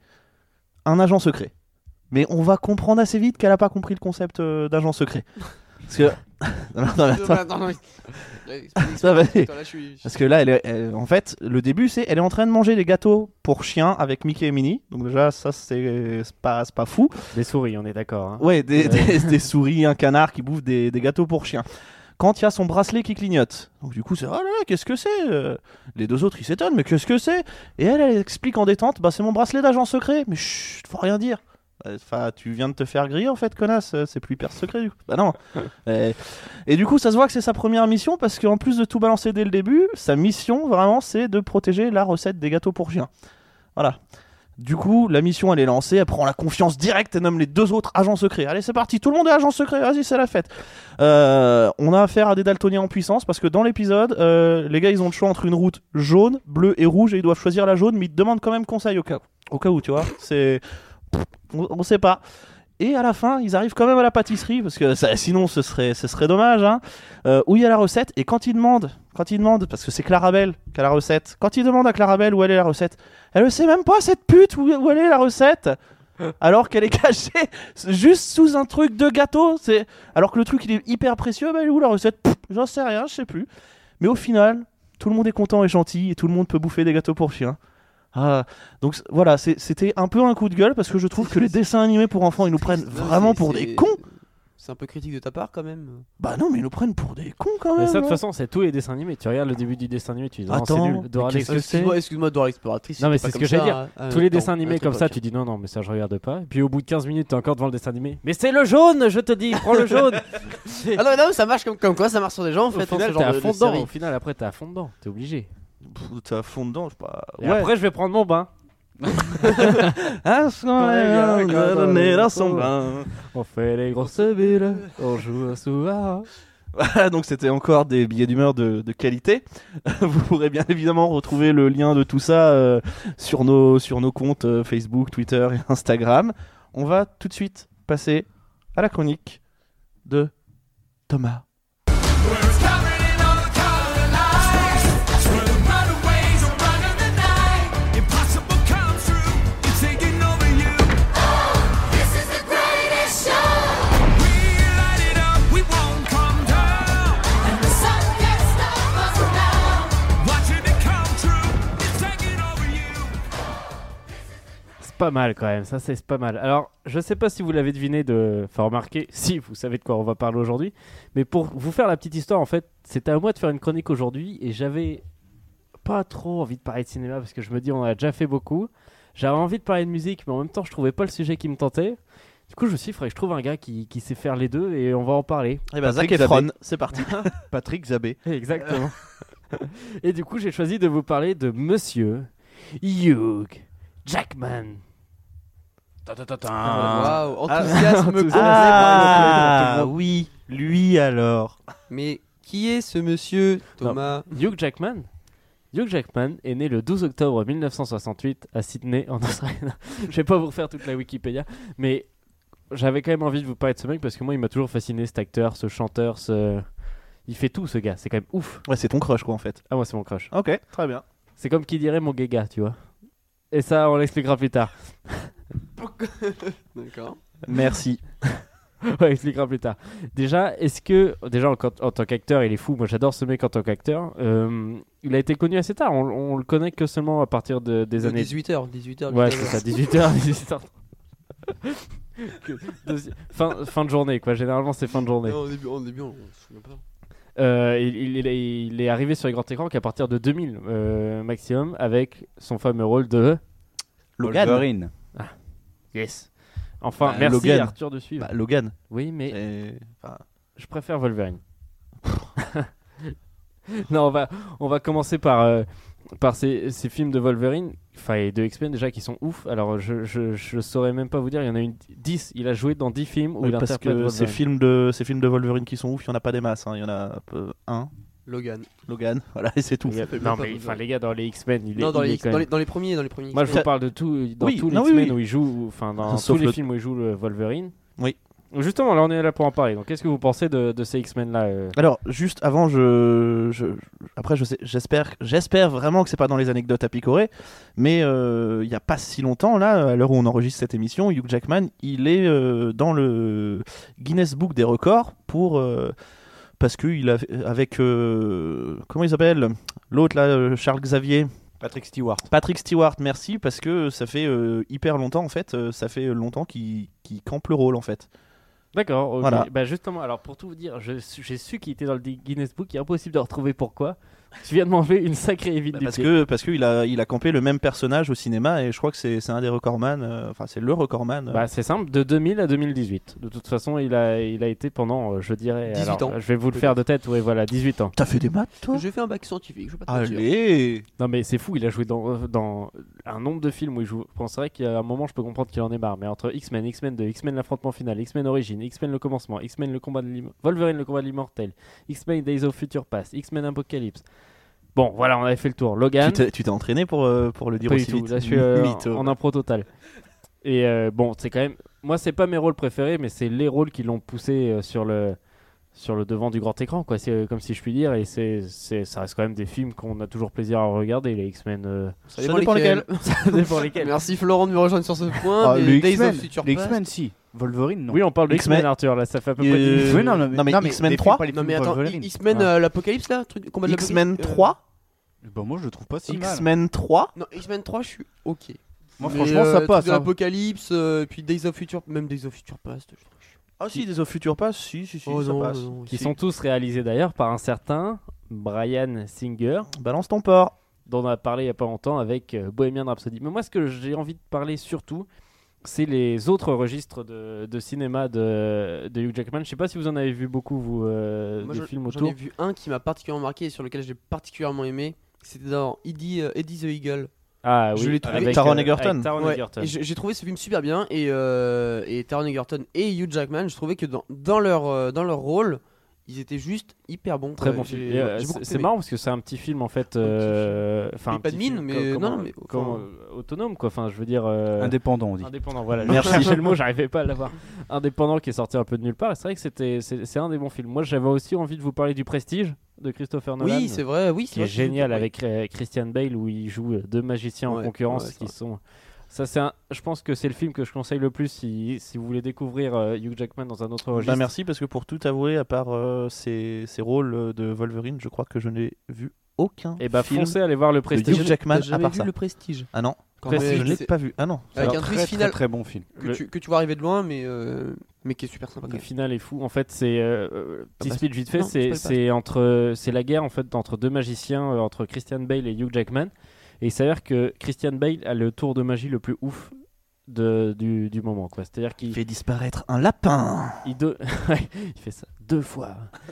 un agent secret. Mais on va comprendre assez vite qu'elle a pas compris le concept euh, d'agent secret. Parce que non, non, non, attends. Non, non, non, Ça va Attends, aller. là, je suis- Parce que là, elle est, elle- en fait, le début, c'est elle est en train de manger des gâteaux pour chiens avec Mickey et Minnie. Donc déjà, ça, c'est c'est pas, c'est pas fou. Des souris, on est d'accord. Hein. Ouais, des, des, des souris, un canard qui bouffe des, des gâteaux pour chiens. Quand il y a son bracelet qui clignote. Donc du coup, c'est oh là là, qu'est-ce que c'est euh Les deux autres, ils s'étonnent, mais qu'est-ce que c'est Et elle, elle explique en détente, bah c'est mon bracelet d'agent secret. Mais chut, faut rien dire. Enfin, tu viens de te faire griller en fait, connasse. C'est plus hyper secret du coup. Bah non. et, et du coup, ça se voit que c'est sa première mission parce qu'en plus de tout balancer dès le début, sa mission vraiment, c'est de protéger la recette des gâteaux pour chiens. Voilà. Du coup, la mission elle est lancée, elle prend la confiance directe et nomme les deux autres agents secrets. Allez, c'est parti, tout le monde est agent secret, vas-y, c'est la fête. Euh, on a affaire à des daltoniens en puissance parce que dans l'épisode, euh, les gars ils ont le choix entre une route jaune, bleue et rouge et ils doivent choisir la jaune, mais ils te demandent quand même conseil au cas, au cas où, tu vois. C'est. On, on sait pas. Et à la fin, ils arrivent quand même à la pâtisserie parce que ça, sinon ce serait, ce serait dommage. Hein, euh, où il y a la recette et quand ils demandent, quand ils demandent, parce que c'est Clarabelle qui a la recette. Quand ils demandent à Clarabelle où elle est la recette, elle ne sait même pas cette pute où, où elle est la recette. Alors qu'elle est cachée juste sous un truc de gâteau. C'est alors que le truc il est hyper précieux. Bah elle est où la recette? Pff, j'en sais rien, je sais plus. Mais au final, tout le monde est content et gentil et tout le monde peut bouffer des gâteaux pour chiens. Ah, donc c- voilà, c'est- c'était un peu un coup de gueule parce que je trouve que les dessins animés pour enfants ils nous prennent Non, vraiment c'est- pour c'est- des cons. C'est un peu critique de ta part quand même. Bah non, mais ils nous prennent pour des cons quand Mais même. ça, de toute hein. façon, c'est tous les dessins animés. Tu regardes le début du dessin animé, tu dis non, c'est Attends, nul. Dora mais qu'est-ce que l'exploratrice. c'est Excuse-moi, excuse-moi, Dora l'exploratrice. Non, mais c'était c'est pas ce que comme j'allais ça, dire. hein. Tous les Attends, dessins animés un comme truc ça, autre. tu dis non, non, mais ça je regarde pas. Et puis au bout de quinze minutes, t'es encore devant le dessin animé. Mais c'est le jaune, je te dis, prends le jaune. Ah non, mais non, ça marche comme, comme quoi, ça marche sur des gens en Au fait. hein, final, ce t'es genre à de- fond de dedans. série. Au final, après, t'es à fond dedans. T'es obligé. Pff, T'es à fond dedans, je sais pas. Et après, je vais prendre mon bain. Ah, ce qu'on est bien, est bien, regarde, on est dans son on- bain. On fait les grosses bulles, on joue à sous-marin. Voilà, donc c'était encore des billets d'humeur de, de qualité. Vous pourrez bien évidemment retrouver le lien de tout ça euh, sur, nos, sur nos comptes euh, Facebook, Twitter et Instagram. On va tout de suite passer à la chronique de Thomas. Pas mal quand même, ça c'est pas mal. Alors, je sais pas si vous l'avez deviné, de... enfin remarqué, si vous savez de quoi on va parler aujourd'hui, mais pour vous faire la petite histoire, en fait, c'était à moi de faire une chronique aujourd'hui et j'avais pas trop envie de parler de cinéma parce que je me dis on a déjà fait beaucoup. J'avais envie de parler de musique, mais en même temps je trouvais pas le sujet qui me tentait. Du coup, je me suis dit, il faudrait que je trouve un gars qui, qui sait faire les deux et on va en parler. Et bah, Zac Patrick Efron, Zabé. c'est parti. Patrick Zabé. Exactement. Et du coup, j'ai choisi de vous parler de Monsieur Hugh Jackman. Waouh, enthousiasme enthousiasme. Ah oui, lui alors. Mais qui est ce monsieur, Thomas? Hugh Jackman Hugh Jackman est né le douze octobre mille neuf cent soixante-huit à Sydney, en Australie. Je vais pas vous refaire toute la Wikipédia, mais j'avais quand même envie de vous parler de ce mec parce que moi, il m'a toujours fasciné, cet acteur, ce chanteur, ce... Il fait tout, ce gars, c'est quand même ouf. Ouais, c'est ton crush quoi en fait. Ah, moi, c'est mon crush. Ok, très bien. C'est comme qui dirait mon gay gars, tu vois. Et ça, on l'expliquera plus tard. D'accord. Merci. On expliquera plus tard. Déjà, est-ce que... Déjà, en, en tant qu'acteur, il est fou. Moi, j'adore ce mec en tant qu'acteur. Euh, il a été connu assez tard. On, on le connaît que seulement à partir de, des De années... dix-huit heures, dix-huit heures. Ouais, c'est ça, dix-huit heures, dix-huit heures. Que- deuxi- fin, fin de journée, quoi. Généralement, c'est fin de journée. Non, au début, au début, on se souvient pas. Euh, il, il- il est, il est arrivé sur les grands écrans qu'à partir de deux mille euh, maximum, avec son fameux rôle de... Logan. Wolverine. Yes. Enfin, Bah, merci Logan. Arthur de suivre. Bah, Logan. Oui, mais C'est- enfin, je préfère Wolverine. Non, on va, on va commencer par, euh, par ces, ces films de Wolverine, enfin et de X-Men déjà qui sont ouf. Alors je, je, je saurais même pas vous dire, il y en a une dix. Il a joué dans dix films où oui, il parce interprète que ces Wolverine. films, de, ces films de Wolverine qui sont ouf, il n'y en a pas des masses. hein. Il y en a euh, un, Logan. Logan, voilà, et c'est tout. Il y a- fait non même pas mais besoin. enfin les gars dans les X-Men, il est, Non, dans il les, est quand dans, même- les, dans les premiers, dans les premiers. Moi je vous X-Men. parle de tout, dans Oui, tous les non, oui, X-Men oui. où il joue, enfin dans Sauf tous les le- films où il joue le Wolverine. Oui. Justement, là on est là pour en parler. Donc qu'est-ce que vous pensez de, de ces X-Men là euh Alors, juste avant, je, je, après, je sais, j'espère, j'espère vraiment que c'est pas dans les anecdotes à picorer, mais euh, il y a pas si longtemps, là, à l'heure où on enregistre cette émission, Hugh Jackman, il est euh, dans le Guinness Book des records pour euh, parce que il a avec euh, comment il s'appelle l'autre là, euh, Charles Xavier. Patrick Stewart. Patrick Stewart, merci, parce que ça fait euh, hyper longtemps en fait, euh, ça fait longtemps qu'il, qu'il campe le rôle en fait. D'accord, ok. Voilà. Bah justement, alors pour tout vous dire, je su- j'ai su qu'il était dans le Guinness Book, il est impossible de retrouver pourquoi. Tu viens de m'enlever une sacrée évite Bah, du parce pied. que parce qu'il a il a campé le même personnage au cinéma et je crois que c'est, c'est un des recordman, euh, enfin c'est le recordman. euh. Bah c'est simple, de deux mille à deux mille dix-huit. De toute façon, il a, il a été pendant, euh, je dirais... dix-huit alors, ans. Je vais vous le faire de tête, ouais voilà, dix-huit ans. T'as fait des maths toi? J'ai fait un bac scientifique, je vais pas te mentir. Allez. Non mais c'est fou, il a joué dans, euh, dans un nombre de films où il joue. Je penserais qu'il y a un moment, je peux comprendre qu'il en est marre, mais entre X-Men, X-Men deux, X-Men l'affrontement final, X-Men Origins, X-Men le commencement, X-Men le combat de l'im... Wolverine le combat de l'immortel, X-Men Days of Future Past, X-Men Apocalypse. Bon, voilà, on avait fait le tour. Logan. Tu t'es, tu t'es entraîné pour, euh, pour le dire Pas du aussi tout. vite. Là, je suis euh, Mytho. en impro total. Et euh, bon, c'est quand même. Moi, c'est pas mes rôles préférés, mais c'est les rôles qui l'ont poussé euh, sur le sur le devant du grand écran, quoi. C'est euh, comme si je puis dire. Et c'est, c'est, ça reste quand même des films qu'on a toujours plaisir à regarder, les X-Men. euh, Ça Ça dépend lesquels. Ça dépend lesquels. Merci Florent de me rejoindre sur ce point. Ah, mais les Days X-Men, of Future les Past- X-Men, si. Wolverine, non. Oui, on parle de X-Men. X-Men, Arthur. Là, ça fait à peu près Euh, dix minutes. Oui, non, non, mais, non, mais non, X-Men les trois films, pas les Non films mais attends, Wolverine. X-Men Ouais. euh, l'Apocalypse là, truc combat de X-Men l'Apocalypse, euh, trois Bah, moi, je le trouve pas si mal. X-Men trois Non, X-Men trois, je suis ok. Moi, Mais, franchement, euh, ça truc passe. de hein. l'Apocalypse, euh, puis Days of Future, même Days of Future Past, je trouve. Ah si, des au futur pass, si, si, si, Oh ça non, passe. non, qui Si. sont tous réalisés d'ailleurs par un certain Bryan Singer, Balance ton porc. dont on a parlé il y a pas longtemps avec euh, Bohemian Rhapsody. Mais moi, ce que j'ai envie de parler surtout, c'est les autres registres de, de cinéma de, de Hugh Jackman. Je sais pas si vous en avez vu beaucoup, vous, euh, Moi, des j'en- films J'en autour. ai vu un qui m'a particulièrement marqué et sur lequel j'ai particulièrement aimé. C'était dans Eddie, euh, Eddie the Eagle. Ah oui, Je l'ai trouvé- avec Taron euh, Egerton. avec Taron Ouais, Egerton. et j'ai j'ai trouvé ce film super bien et, euh, et Taron Egerton et Hugh Jackman, je trouvais que dans, dans, leur, euh, dans leur rôle, ils étaient juste hyper bons. Très quoi. bon J'ai- film. Et, euh, j'ai c'est beaucoup c'est aimé. marrant parce que c'est un petit film en fait. petit euh, Enfin, Mais un pas de petit mine, film mais comme- non, comme- mais- comme, enfin- euh, autonome quoi. Enfin, je veux dire. euh, Indépendant, on dit. Indépendant, voilà. Merci. Je cherchais le mot, j'arrivais pas à l'avoir. Indépendant qui est sorti un peu de nulle part. Et c'est vrai que c'était, c'est, c'est un des bons films. Moi, j'avais aussi envie de vous parler du Prestige de Christopher Nolan. Oui, c'est vrai, oui, c'est Qui est vrai que génial c'est- avec euh, Christian Bale où il joue euh, deux magiciens en Ouais, concurrence ouais, c'est qui vrai. sont. Ça, c'est un... Je pense que c'est le film que je conseille le plus si, si vous voulez découvrir euh, Hugh Jackman dans un autre registre. Bah merci parce que pour tout avouer, à part euh, ses, ses rôles euh, de Wolverine, je crois que je n'ai vu aucun Et bah film foncez aller voir le de Prestige. Hugh Jackman T'as à jamais part vu ça. le Prestige Ah non, Quand Prestige, je même, ne l'ai c'est- pas vu. Ah non. Avec Alors, un très, twist très, final très bon film. que, Le- tu, que tu vois arriver de loin, mais, euh, mais qui est super sympa. quand Le même. final est fou. En fait, c'est euh, euh, petit bah, speech vite fait. non, C'est spoil pas. c'est entre c'est la guerre en fait entre deux magiciens, euh, entre Christian Bale et Hugh Jackman. Et il s'avère que Christian Bale a le tour de magie le plus ouf de, du, du moment, quoi. C'est-à-dire qu'il Il fait disparaître un lapin. il, do- Ouais, il fait ça deux fois.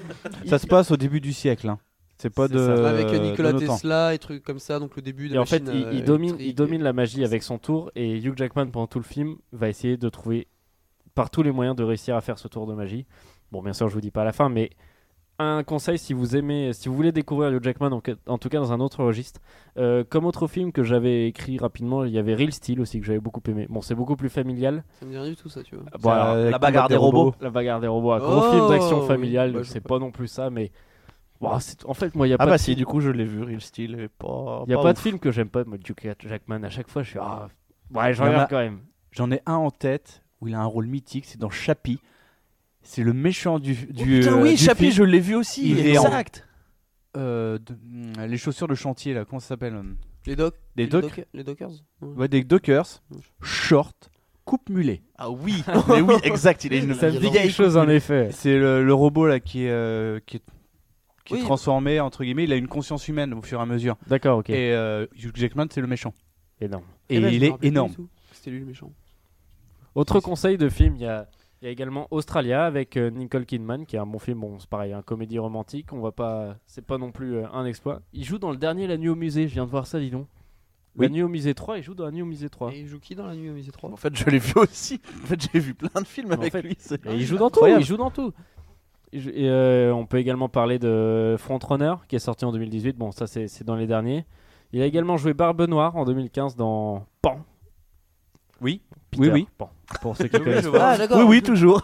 Ça se passe au début du siècle. Hein. C'est pas C'est de. ça. Avec euh, Nicolas de nos temps. Tesla et trucs comme ça, donc le début de Et la en fait, machine, il, il euh, domine, il électrique. domine la magie avec son tour. Et Hugh Jackman, pendant tout le film, va essayer de trouver par tous les moyens de réussir à faire ce tour de magie. Bon, bien sûr, je vous dis pas à la fin, mais un conseil si vous aimez, si vous voulez découvrir Hugh Jackman, en, en tout cas dans un autre registre. Euh, comme autre film que j'avais écrit rapidement, il y avait Real Steel aussi que j'avais beaucoup aimé. Bon, c'est beaucoup plus familial. Ça me dit rien du tout, ça, tu vois. Bon, alors, avec la bagarre des robots. la bagarre des robots, un gros Oh, film d'action oui. familial, Bah, je c'est vois pas non plus ça, mais wow, c'est- en fait, moi, il y a Ah pas bah de si, film- du coup je l'ai vu, Real Steel et pas. il y a pas de ouf. film que j'aime pas, moi, Hugh Jackman. À chaque fois, je suis ah, ouais, j'en Il y en regarde a- quand même. J'en ai un en tête où il a un rôle mythique. C'est dans Chappie. C'est le méchant du. Oh, du putain, euh, oui, du Chappie, film. je l'ai vu aussi. Il est en- exact. Euh, de- mm, les chaussures de chantier là, comment ça s'appelle euh, Les docs Les les, docs. doc- les dockers Ouais. ouais, des dockers, short, coupe mulet. Ah oui, mais oui, exact. Il est une Ça me dit vieille quelque chose en coupe. effet. C'est le, le robot là qui est, euh, qui est, qui est Oui. transformé entre guillemets. Il a une conscience humaine au fur et à mesure. D'accord, ok. Et euh, Hugh Jackman c'est le méchant. Énorme. Et ben, je il me est rappelle plus énorme. du tout. C'était lui le méchant. Autre conseil de film, il y a, il y a également Australia avec euh, Nicole Kidman, qui est un bon film. Bon, c'est pareil, un comédie romantique. On va pas, c'est pas non plus euh, un exploit. Il joue dans le dernier La Nuit au musée. Je viens de voir ça, dis donc. La Oui. Nuit au musée trois. Il joue dans La Nuit au musée trois. Et il joue qui dans la nuit au musée trois En fait, je l'ai vu aussi. En fait, j'ai vu plein de films Mais en avec fait, lui. c'est- Et il joue dans tout. Incroyable. Il joue dans tout. Il joue- et, euh, on peut également parler de Frontrunner, qui est sorti en deux mille dix-huit. Bon, ça c'est, c'est dans les derniers. Il a également joué Barbe Noire en deux mille quinze dans Pan. Oui. Peter Oui, oui. Pan. Pour ceux qui Oui, connaissent je pas. vois. Ah, d'accord. Oui, oui, toujours.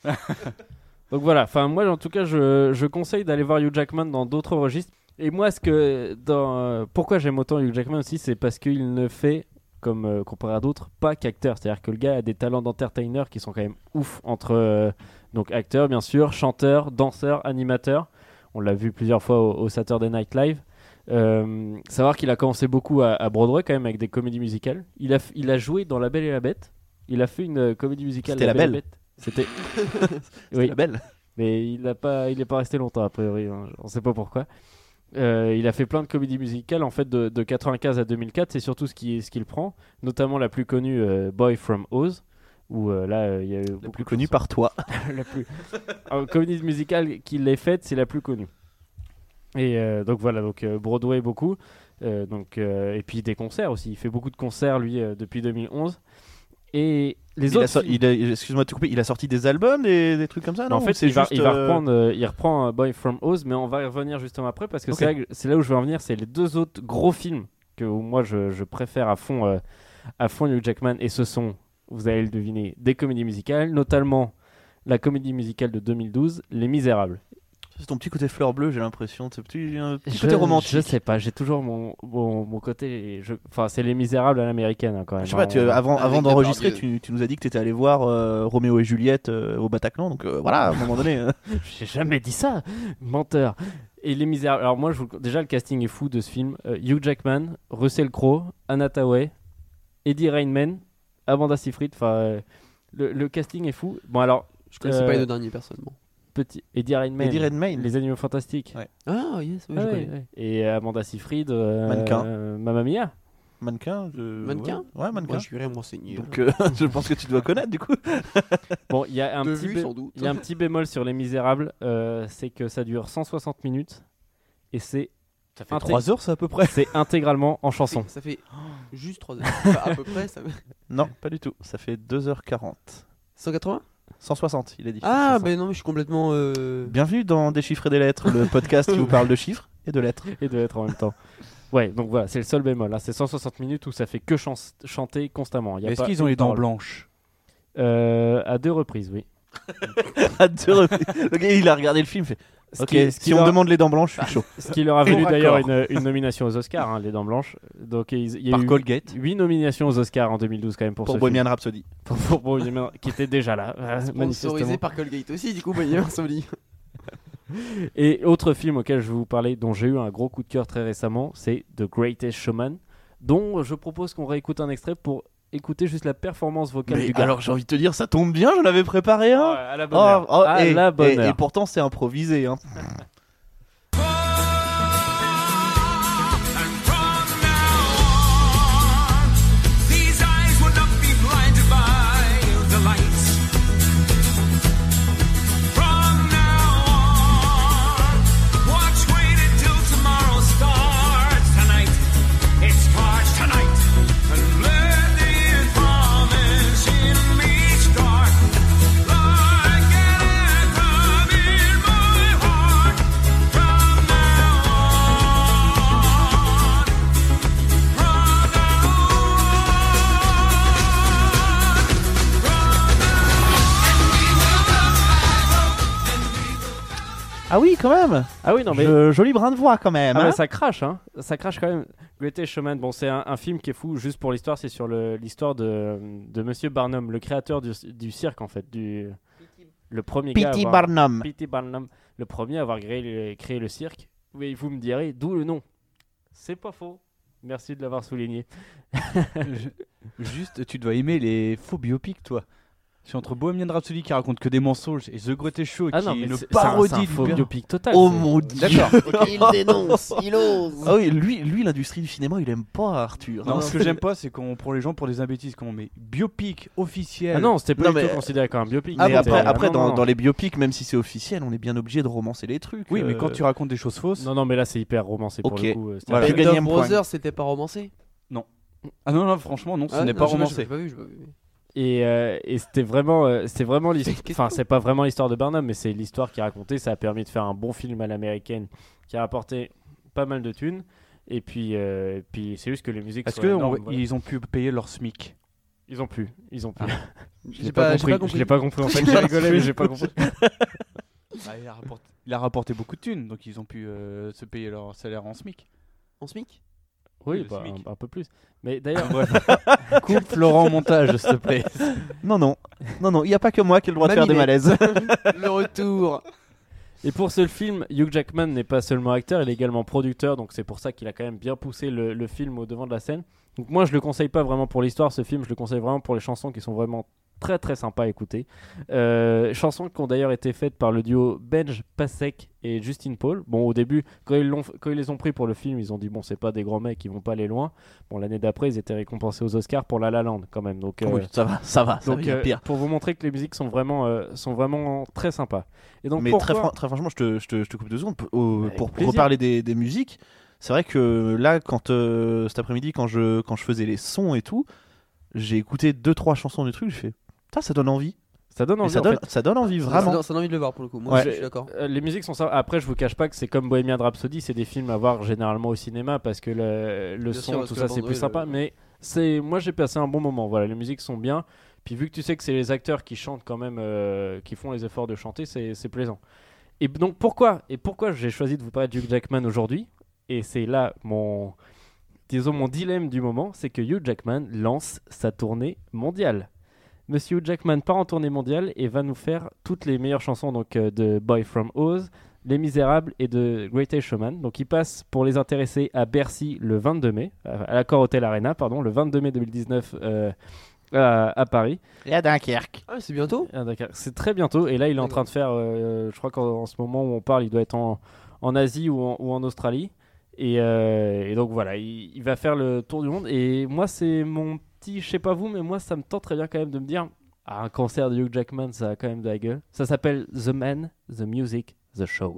Donc voilà, enfin moi en tout cas je, je conseille d'aller voir Hugh Jackman dans d'autres registres. Et moi ce que dans euh, pourquoi j'aime autant Hugh Jackman aussi, c'est parce qu'il ne fait comme euh, comparé à d'autres pas qu'acteur. C'est-à-dire que le gars a des talents d'entertainer qui sont quand même ouf entre euh, donc acteur bien sûr, chanteur, danseur, animateur. On l'a vu plusieurs fois au, au Saturday Night Live. Euh, savoir qu'il a commencé beaucoup à, à Broadway quand même avec des comédies musicales. Il a, f- il a joué dans La Belle et la Bête. Il a fait une euh, comédie musicale. C'était La et la Belle. Bête. C'était. C'est Oui. la belle. Mais il n'a pas, il est pas resté longtemps a priori. Hein. On ne sait pas pourquoi. Euh, il a fait plein de comédies musicales en fait de, de quatre-vingt-quinze à deux mille quatre. C'est surtout ce qu'il ce qu'il prend, notamment la plus connue euh, Boy from Oz, où euh, là euh, il y a eu La beaucoup plus de connue chansons. par toi. la plus. Alors, comédie musicale qu'il ait faite, c'est la plus connue. Et euh, donc voilà, donc euh, Broadway beaucoup, euh, donc euh, et puis des concerts aussi. Il fait beaucoup de concerts lui euh, depuis deux mille onze. Et les Il a autres. so- films- il a- excuse-moi de te couper, il a sorti des albums, des, des trucs comme ça, Mais non en fait, Ou c'est il va, juste, il va euh, reprendre, euh, il reprend euh, Boy from Oz, mais on va y revenir justement après parce que Ok. c'est, là, que- c'est là où je veux en venir. C'est les deux autres gros films que où moi je, je préfère à fond, euh, à fond Hugh Jackman, et ce sont, vous allez le deviner, des comédies musicales, notamment la comédie musicale de deux mille douze, Les Misérables. C'est ton petit côté fleur bleue, j'ai l'impression. C'est petit, un petit Je- côté romantique. Je sais pas, j'ai toujours mon, mon, mon côté. je- Enfin, c'est Les Misérables à l'américaine hein, quand même. Je sais pas, tu- hein. avant, Avec avant d'enregistrer, Depardieu. tu, tu nous as dit que tu étais allé voir euh, Roméo et Juliette euh, au Bataclan, donc euh, voilà, à un moment donné. euh. J'ai jamais dit ça, menteur. Et Les Misérables. Alors moi, je vous... déjà le casting est fou de ce film. Euh, Hugh Jackman, Russell Crowe, Anna Thaoué, Eddie Redmayne, Amanda Seyfried. Enfin, euh, le, le casting est fou. Bon alors, Je connaissais Euh, pas les deux derniers personnellement. Petit Eddie Redmayne. Eddie Redmayne. Les Animaux Fantastiques. Ouais. Ah yes, oui, Ah je ouais, connais. ouais. Et Amanda Seyfried. Euh, Mannequin. euh, Mamma Mia. Mannequin euh, Mannequin Ouais, ouais, mannequin. Moi, je vais me renseigner. Donc euh, je pense que tu dois connaître du coup. Bon, il y a un De petit vue, bé- sans doute. il y a un petit bémol sur Les Misérables, euh, c'est que ça dure cent soixante minutes et c'est Ça fait Intég- trois heures, ça à peu près. c'est intégralement en chanson. Ça fait oh, juste trois heures. Enfin, à peu près. Ça... Non, pas du tout. Ça fait deux heures quarante. cent quatre-vingts cent soixante, il a dit. Ah, cent soixante. ben non, mais je suis complètement. Euh... Bienvenue dans Déchiffrer des lettres, le podcast qui vous parle de chiffres et de lettres. Et de lettres en même temps. Ouais, donc voilà, c'est le seul bémol. Là, c'est cent soixante minutes où ça fait que chan- chanter constamment. Il y a Est-ce pas qu'ils ont une les dents parole. blanches? Euh, À deux reprises, oui. À deux reprises. Le gars, il a regardé le film, fait Ce Ok, qui- ce qui si on me leur- demande les dents blanches, je suis chaud. Ce qui leur a Bon valu d'ailleurs raccord. une, une nomination aux Oscars, hein, les Dents Blanches. Donc ils- il y a Par eu Colgate. huit nominations aux Oscars en deux mille douze quand même pour, Pour ce Bohemian Rhapsody. film. Pour, pour Bohemian, qui était déjà là, euh, manifestement. Sponsorisé par Colgate aussi, du coup, Bohemian Rhapsody. Et autre film auquel je vais vous parler, dont j'ai eu un gros coup de cœur très récemment, c'est The Greatest Showman, dont je propose qu'on réécoute un extrait pour écouter juste la performance vocale Mais du gars. alors j'ai envie de te dire, ça tombe bien, j'en avais préparé Oh, un. à la bonne heure. Oh, oh, à et, la bonne et- heure. et pourtant c'est improvisé. Hein. These eyes will not be blinded by the lights. From now on, watch, wait until tomorrow starts tonight. It starts tonight. And let the promise in me start. Like an anthem in my heart. From now on. From now Ah oui, quand même. Ah oui, non mais... Je- joli brin de voix quand même. Ah hein. ouais, ça crache, hein. Ça crache quand même. Greatest Showman, bon, c'est un, un film qui est fou. Juste pour l'histoire, c'est sur le- l'histoire de, de Monsieur Barnum, le créateur du, du cirque en fait, du le premier P gars. à T avoir- Barnum. P T Barnum, le premier à avoir créé, le- créé le cirque. Oui, vous me direz, d'où le nom. C'est pas faux. Merci de l'avoir souligné. Je- Juste, tu dois aimer les faux biopics, toi. C'est entre Bohemian Rhapsody qui raconte que des mensonges et The Greatest Show Ah qui non, est mais une c'est- c'est un- parodie c'est un du faux bien. biopic total. Oh c'est- mon dieu. D'accord. Il dénonce, il ose. Ah oui, lui, lui l'industrie du cinéma, il aime pas Arthur. Non, hein. ce que j'aime pas, c'est qu'on prend les gens pour des imbéciles. Quand on met biopic officiel. Ah non, c'était pas Non, du mais- tout considéré comme un biopic. Ah, mais c'était- après, ah, après non, dans, non, non. dans les biopics, même si c'est officiel, on est bien obligé de romancer les trucs. Oui, mais euh, quand tu racontes des choses fausses. Non, non, mais là c'est hyper romancé pour Ok. le coup. euh, c'était- Voilà. Tu Band gagnes of un point. Brothers, c'était pas romancé. Ah non, non, franchement, non, ce Ah, n'est non, pas je sais romancé. j'ai pas vu, j'ai pas vu. Et, euh, et c'était vraiment, euh, c'était vraiment l'histoire. Qu'est-ce Enfin, que- c'est pas vraiment l'histoire de Barnum, mais c'est l'histoire qui est racontée. Ça a permis de faire un bon film à l'américaine qui a rapporté pas mal de thunes. Et puis, euh, et puis c'est juste que les musiques Est-ce sont énormes, qu'ils voilà. ont pu payer leur SMIC? Ils ont pu, ils ont pu. Je J'ai l'ai pas- pas, j'ai compris. pas compris. Je l'ai pas compris. En fait, j'ai rigolé, mais j'ai pas compris. Bah, il, a rapporté, il a rapporté beaucoup de thunes, donc ils ont pu euh, se payer leur salaire en SMIC. En SMIC Oui, le bah, SMIC. un, un peu plus. Mais d'ailleurs, Bref. Coupe Florent au montage, s'il te plaît. Non, non, non, non, il n'y a pas que moi qui ai le droit de faire des Maminette. malaises. Le retour. et pour ce film, Hugh Jackman n'est pas seulement acteur, il est également producteur, donc c'est pour ça qu'il a quand même bien poussé le, le film au devant de la scène. Donc moi, je le conseille pas vraiment pour l'histoire, ce film, je le conseille vraiment pour les chansons qui sont vraiment très très sympas à écouter. Euh, chansons qui ont d'ailleurs été faites par le duo Benj Pasek et Justin Paul. Bon, au début, quand ils, l'ont, quand ils les ont pris pour le film, ils ont dit bon, c'est pas des grands mecs, ils vont pas aller loin. Bon, l'année d'après, ils étaient récompensés aux Oscars pour La La Land quand même. Donc, euh, Oui, ça va, ça va, ça donc va, il y a euh, pire. pour vous montrer que les musiques sont vraiment, euh, sont vraiment très sympas. Et donc Mais pourquoi... très, fran- très franchement, je te, je te, je te coupe deux secondes. Pour, au- Avec pour plaisir. reparler des, des musiques, c'est vrai que là, quand, euh, cet après-midi, quand je, quand je faisais les sons et tout, j'ai écouté deux trois chansons du truc, j'ai fait putain, ça donne envie. Ça donne Et envie, ça, en donne, fait. ça donne envie, Ça vraiment. donne- ça donne envie de le voir pour le coup. Moi, Ouais. je suis d'accord. Euh, les musiques sont ça. Après, je vous cache pas que c'est comme Bohemian Rhapsody, c'est des films à voir généralement au cinéma parce que le, le Bien son, sûr, parce tout que ça, la c'est bande- plus oui, sympa. le- Mais c'est, moi, j'ai passé un bon moment. Voilà, les musiques sont bien. Puis vu que tu sais que c'est les acteurs qui chantent quand même, euh, qui font les efforts de chanter, c'est, c'est plaisant. Et donc pourquoi Et pourquoi j'ai choisi de vous parler de Hugh Jackman aujourd'hui? Et c'est là mon, disons mon dilemme du moment, c'est que Hugh Jackman lance sa tournée mondiale. Monsieur Hugh Jackman part en tournée mondiale et va nous faire toutes les meilleures chansons donc, euh, de Boy From Oz, Les Misérables et de Greatest Showman. Donc il passe pour les intéresser à Bercy le vingt-deux mai, à à l'Accor Hotel Arena, pardon, le vingt-deux mai deux mille dix-neuf euh, à, à Paris. Et à Dunkerque. Ah, c'est bientôt. À Dunkerque. C'est très bientôt. Et là, il est en train de faire. Euh, je crois qu'en en ce moment où on parle, il doit être en, en Asie ou en, ou en Australie. Et, euh, et donc voilà, il, il va faire le tour du monde. Et moi, c'est mon petit. Je sais pas vous, mais moi, ça me tente très bien quand même de me dire. Ah, un concert de Hugh Jackman, ça a quand même de la gueule. Ça s'appelle The Man, The Music, The Show.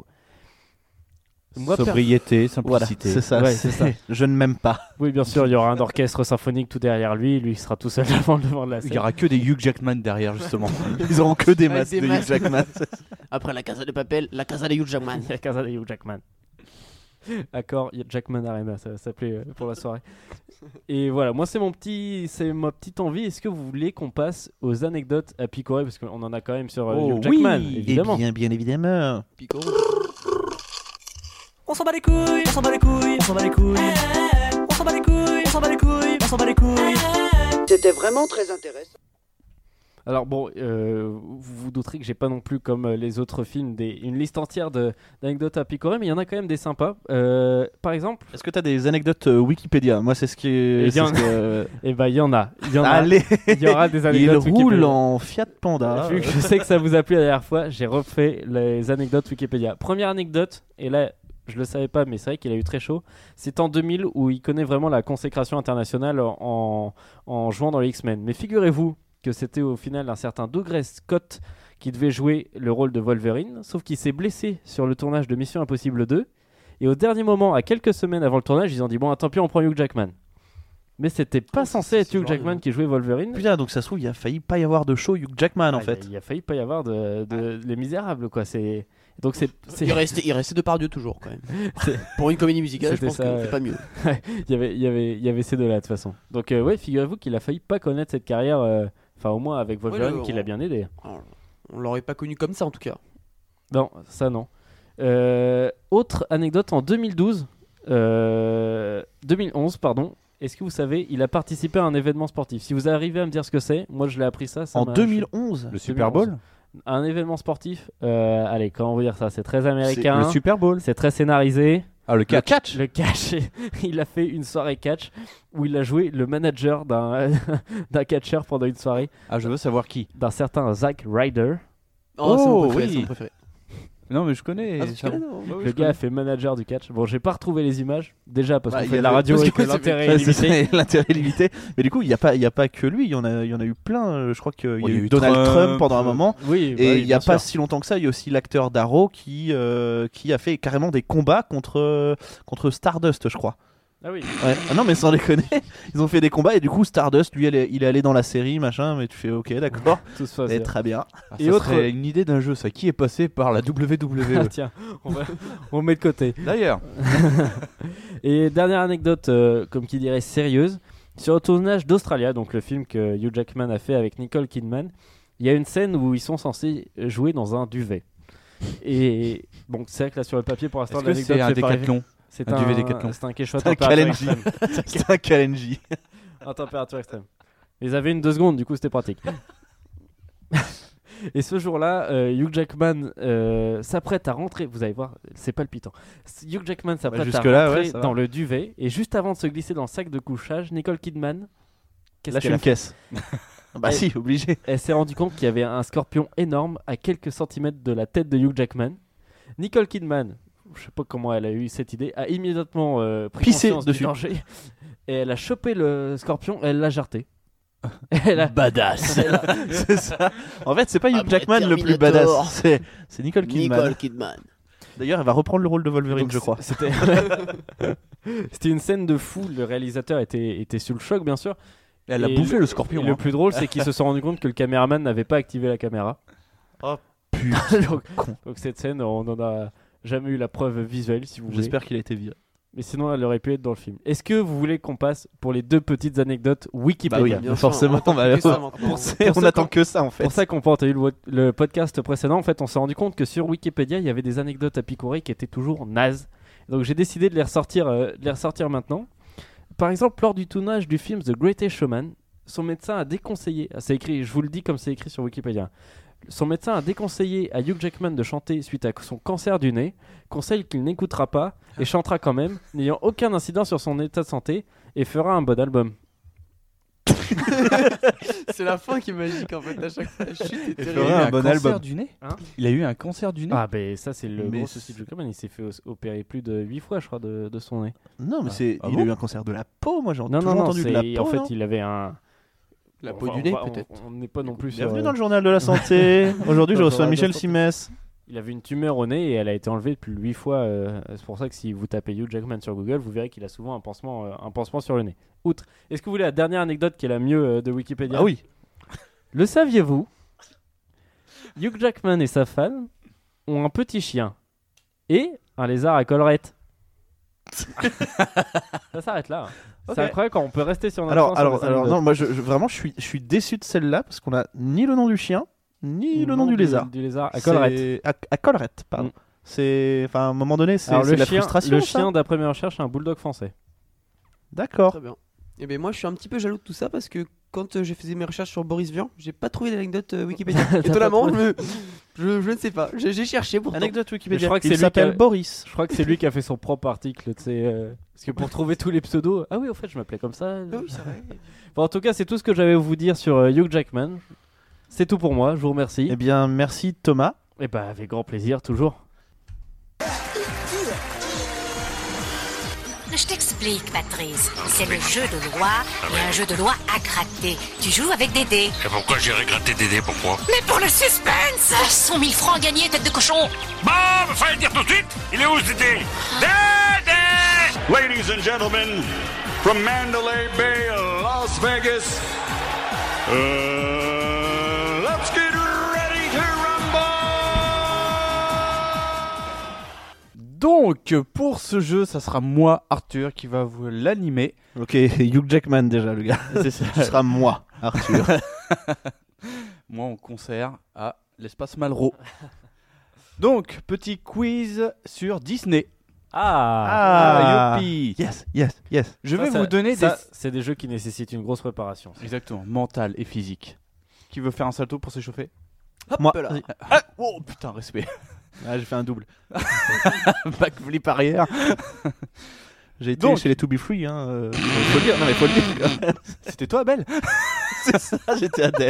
Moi, Sobriété, per... voilà, simplicité. c'est ça, ouais, c'est... c'est ça. Je ne m'aime pas. Oui, bien sûr, il y aura un orchestre symphonique tout derrière lui. Lui, il sera tout seul devant le devant de la scène. Il y aura que des Hugh Jackman derrière, justement. Ils auront que des Ouais, masques des de Hugh masques. Jackman. Après la Casa de Papel, la Casa de Hugh Jackman. La Casa de Hugh Jackman. Accord, Jackman Arena, ça va s'appeler euh, pour la soirée. Et voilà, moi c'est mon petit, c'est ma petite envie. Est-ce que vous voulez qu'on passe aux anecdotes à picorer parce qu'on en a quand même sur euh, Oh, Hugh Jackman, oui, évidemment. Et bien, bien évidemment. Pico. On s'en bat les couilles, on s'en bat les couilles, on s'en bat les couilles. On s'en bat les couilles, on s'en bat les couilles, on s'en bat les couilles. C'était vraiment très intéressant. Alors bon, euh, vous vous douterez que j'ai pas non plus comme euh, les autres films des, une liste entière de, d'anecdotes à picorer, mais il y en a quand même des sympas. Euh, par exemple, Est-ce que tu as des anecdotes euh, Wikipédia? Moi, c'est ce qui est. Eh c'est bien, ce que- eh ben il y en a, il y en a. Allez, Il y aura des il anecdotes roule Wikipédia. en Fiat Panda. Vu que je sais que ça vous a plu la dernière fois, j'ai refait les anecdotes Wikipédia. Première anecdote, et là je le savais pas, mais c'est vrai qu'il a eu très chaud. C'est en deux mille où il connaît vraiment la consécration internationale en, en jouant dans les X-Men. Mais figurez-vous que c'était au final un certain Douglas Scott qui devait jouer le rôle de Wolverine, sauf qu'il s'est blessé sur le tournage de Mission Impossible deux. Et au dernier moment, à quelques semaines avant le tournage, ils ont dit bon, tant pis, on prend Hugh Jackman. Mais c'était pas Oh, censé c'est- être c'est Hugh genre, Jackman euh, qui jouait Wolverine. Putain, donc ça se trouve, il a failli pas y avoir de show Hugh Jackman en Ah, il a- fait. Il a failli pas y avoir de, de Les Misérables, quoi. C'est donc c'est c'est- Il restait, il restait Depardieu toujours quand même. C'est- Pour une comédie musicale, je C'était pense ça, que ouais. c'est pas mieux. il y avait il y avait il y avait ces deux là de toute façon. Donc euh, ouais, figurez-vous qu'il a failli pas connaître cette carrière. euh, Enfin au moins avec Wolverine le- qui l'a bien aidé. Alors, on l'aurait pas connu comme ça en tout cas. Non, ça non. Euh, autre anecdote en deux mille douze, euh, deux mille onze pardon. Est-ce que vous savez, il a participé à un événement sportif. Si vous arrivez à me dire ce que c'est, moi je l'ai appris ça. ça En m'a- deux mille onze, Le Super Bowl Un événement sportif. euh, allez, comment vous dire ça? C'est très américain. Le Super Bowl C'est très scénarisé. Ah, le catch. Le catch, il a fait une soirée catch où il a joué le manager d'un d'un catcheur pendant une soirée, Ah, je veux savoir qui. d'un certain Zack Ryder. Oh, c'est mon Oh, préféré, oui. c'est mon préféré. Non, mais je connais. Ah, tu ça- connais, non Bah oui, Le je gars a fait manager du catch. Bon, j'ai pas retrouvé les images, déjà parce Bah, qu'on il fait y de la avait- radio parce et que que c'est- l'intérêt est Ouais, c'est limité. ça, l'intérêt est limité. Mais du coup, il n'y a, pas- il y a pas que lui, il y en a, il y en a eu plein. euh, Je crois qu'il y Ouais, a eu Donald Trump, Trump, pendant un euh, moment. Oui, bah Et oui, il n'y a bien pas sûr. si longtemps que ça, il y a aussi l'acteur Darrow qui, euh, qui a fait carrément des combats contre, euh, contre Stardust, je crois. Ah oui. Ouais. Ah non, mais sans déconner, ils ont fait des combats et du coup, Stardust, lui, elle est- il est allé dans la série, machin. Mais tu fais ok, d'accord. Tout se Et passe. très bien. Ah, Et ça autre- serait une idée d'un jeu, ça. Qui est passé par la W W Ah, E tiens, on, va, on met de côté. D'ailleurs, Et dernière anecdote, euh, comme qui dirait sérieuse, sur le tournage d'Australia, donc le film que Hugh Jackman a fait avec Nicole Kidman, il y a une scène où ils sont censés jouer dans un duvet. Et bon, c'est vrai que là sur le papier pour l'instant est-ce que l'anecdote c'est un fait pas rêver. décathlon C'est Un un, duvet Décathlon. c'est un Quechua C'est un température Kalenji. extrême. C'est un Kalenji. En température extrême. Ils avaient une deux secondes, du coup c'était pratique. Et ce jour-là, euh, Hugh Jackman euh, s'apprête à rentrer. Vous allez voir, c'est palpitant. Hugh Jackman s'apprête à jusque-là, rentrer ouais, ça va. dans le duvet. Et juste avant de se glisser dans le sac de couchage, Nicole Kidman, qu'est-ce Lâche qu'elle a une fait? caisse. Bah Elle- si, obligé. Elle s'est rendue compte qu'il y avait un scorpion énorme à quelques centimètres de la tête de Hugh Jackman. Nicole Kidman, je sais pas comment elle a eu cette idée, a immédiatement euh, pris Pissé conscience dessus. du danger et elle a chopé le scorpion et elle l'a jarté. Elle a... Badass. C'est ça. En fait, c'est pas Hugh Après Jackman le plus Terminator. badass, c'est c'est Nicole Kidman. Nicole Kidman. D'ailleurs, elle va reprendre le rôle de Wolverine, Donc, je crois. C'était C'était une scène de fou. Le réalisateur était, était sous le choc, bien sûr. elle a Et bouffé le- le Et scorpion. le hein. plus drôle, c'est qu'ils se sont rendus compte que le caméraman n'avait pas activé la caméra. Oh, donc, con. donc cette scène, on n'en a jamais eu la preuve visuelle, si vous voulez. J'espère qu'il a été viré. Mais sinon, elle aurait pu être dans le film. Est-ce que vous voulez qu'on passe pour les deux petites anecdotes Wikipédia? Bah oui, Bien sûr, forcément. on attend bah, que ça pour- maintenant. pour ça, Pour on ça attend qu'on- que ça en fait. Pour ça qu'on peut entendu le, le podcast précédent, en fait, on s'est rendu compte que sur Wikipédia, il y avait des anecdotes à picorer qui étaient toujours nazes. Donc j'ai décidé de les ressortir, euh, de les ressortir maintenant. Par exemple, lors du tournage du film The Greatest Showman, son médecin a déconseillé, ah, c'est écrit, je vous le dis comme c'est écrit sur Wikipédia, son médecin a déconseillé à Hugh Jackman de chanter suite à son cancer du nez, conseil qu'il n'écoutera pas et chantera quand même, n'ayant aucun incident sur son état de santé et fera un bon album. C'est la fin qui est magique en fait à chaque fois. La chute est Il terrible. a eu un un bon cancer album. du nez. Hein Il a eu un cancer du nez. Ah, ben ça, c'est le Mais gros c'est- souci de Hugh Jackman. Il s'est fait os- opérer plus de huit fois, je crois, de, de son nez. Non, mais Ah. c'est. Ah il bon a eu un cancer de la peau, moi j'ai Non, toujours non, non, entendu de la c'est- peau. en fait, non il avait un. La on peau va- du on nez va- on- peut-être. On n'est pas non plus sur. Bienvenue euh, dans le journal de la santé. Aujourd'hui, je Dans le reçois journal de Michel la santé. Simès. Il avait une tumeur au nez et elle a été enlevée plus de huit fois. euh, c'est pour ça que si vous tapez Hugh Jackman sur Google, vous verrez qu'il a souvent un pansement, euh, un pansement sur le nez. Outre. Est-ce que vous voulez la dernière anecdote qui est la mieux euh, de Wikipédia? Ah oui. Le saviez-vous? Hugh Jackman et sa femme ont un petit chien et un lézard à collerette. Ça s'arrête là. Ok. C'est incroyable quand on peut rester sur notre Alors, fin sur alors, les alors anecdotes. non, moi je, je- vraiment, je suis, je suis déçu de celle-là parce qu'on a ni le nom du chien, ni le nom du lézard. Du lézard à C'est- collerette. À, à collerette, pardon. Mm. C'est, enfin, à un moment donné, c'est Alors c'est le de la chien, frustration. le ça. chien d'après mes recherches, est un bulldog français. D'accord. Très bien. Et ben moi je suis un petit peu jaloux de tout ça parce que quand euh, j'ai fait mes recherches sur Boris Vian, j'ai pas trouvé l'anecdote euh, Wikipédia. T'as Étonnamment, pas je, me- je, je ne sais pas. J'ai j'ai cherché pourtant. Anecdote Mais Wikipédia. je crois que Il c'est lui s'appelle qui a- Boris. Je crois que c'est lui qui a fait son propre article, tu sais. euh, Parce que pour trouver tous les pseudos, ah oui, au fait, je m'appelais comme ça. Ah oui, c'est vrai. Bon, en tout cas, c'est tout ce que j'avais à vous dire sur euh, Hugh Jackman. C'est tout pour moi. Je vous remercie. Eh bien, merci Thomas. Et bah, avec grand plaisir, toujours. Je t'explique, Patrice. C'est le jeu de loi et un jeu de loi à gratter. Tu joues avec des dés. Et pourquoi j'irais gratter des dés, pourquoi? Mais pour le suspense cent mille francs gagnés, tête de cochon. Bon, mais fallait le dire tout de suite. Il est où ce dé? Dédé! Ladies and gentlemen, from Mandalay Bay, Las Vegas, uh, let's get ready to rumble! Donc, pour ce jeu, ça sera moi, Arthur, qui va vous l'animer. Ok, Hugh Jackman déjà, le gars. C'est ça. Ce sera moi, Arthur. Moi en concert à l'Espace Malraux. Donc, petit quiz sur Disney. Ah, Ah, youpi. Yes, yes, yes. Je Ça, vais ça- vous donner ça, des... c'est des jeux qui nécessitent une grosse préparation. Exactement, mentale et physique. Qui veut faire un salto pour s'échauffer? Hop Moi. là. Ah, oh putain, respect. Ah, j'ai fait un double. Backflip arrière. J'ai été Donc- chez les To Be Free, hein. euh, faut le dire, non mais faut le dire. C'était toi, Abel? C'est ça, j'étais Adèle.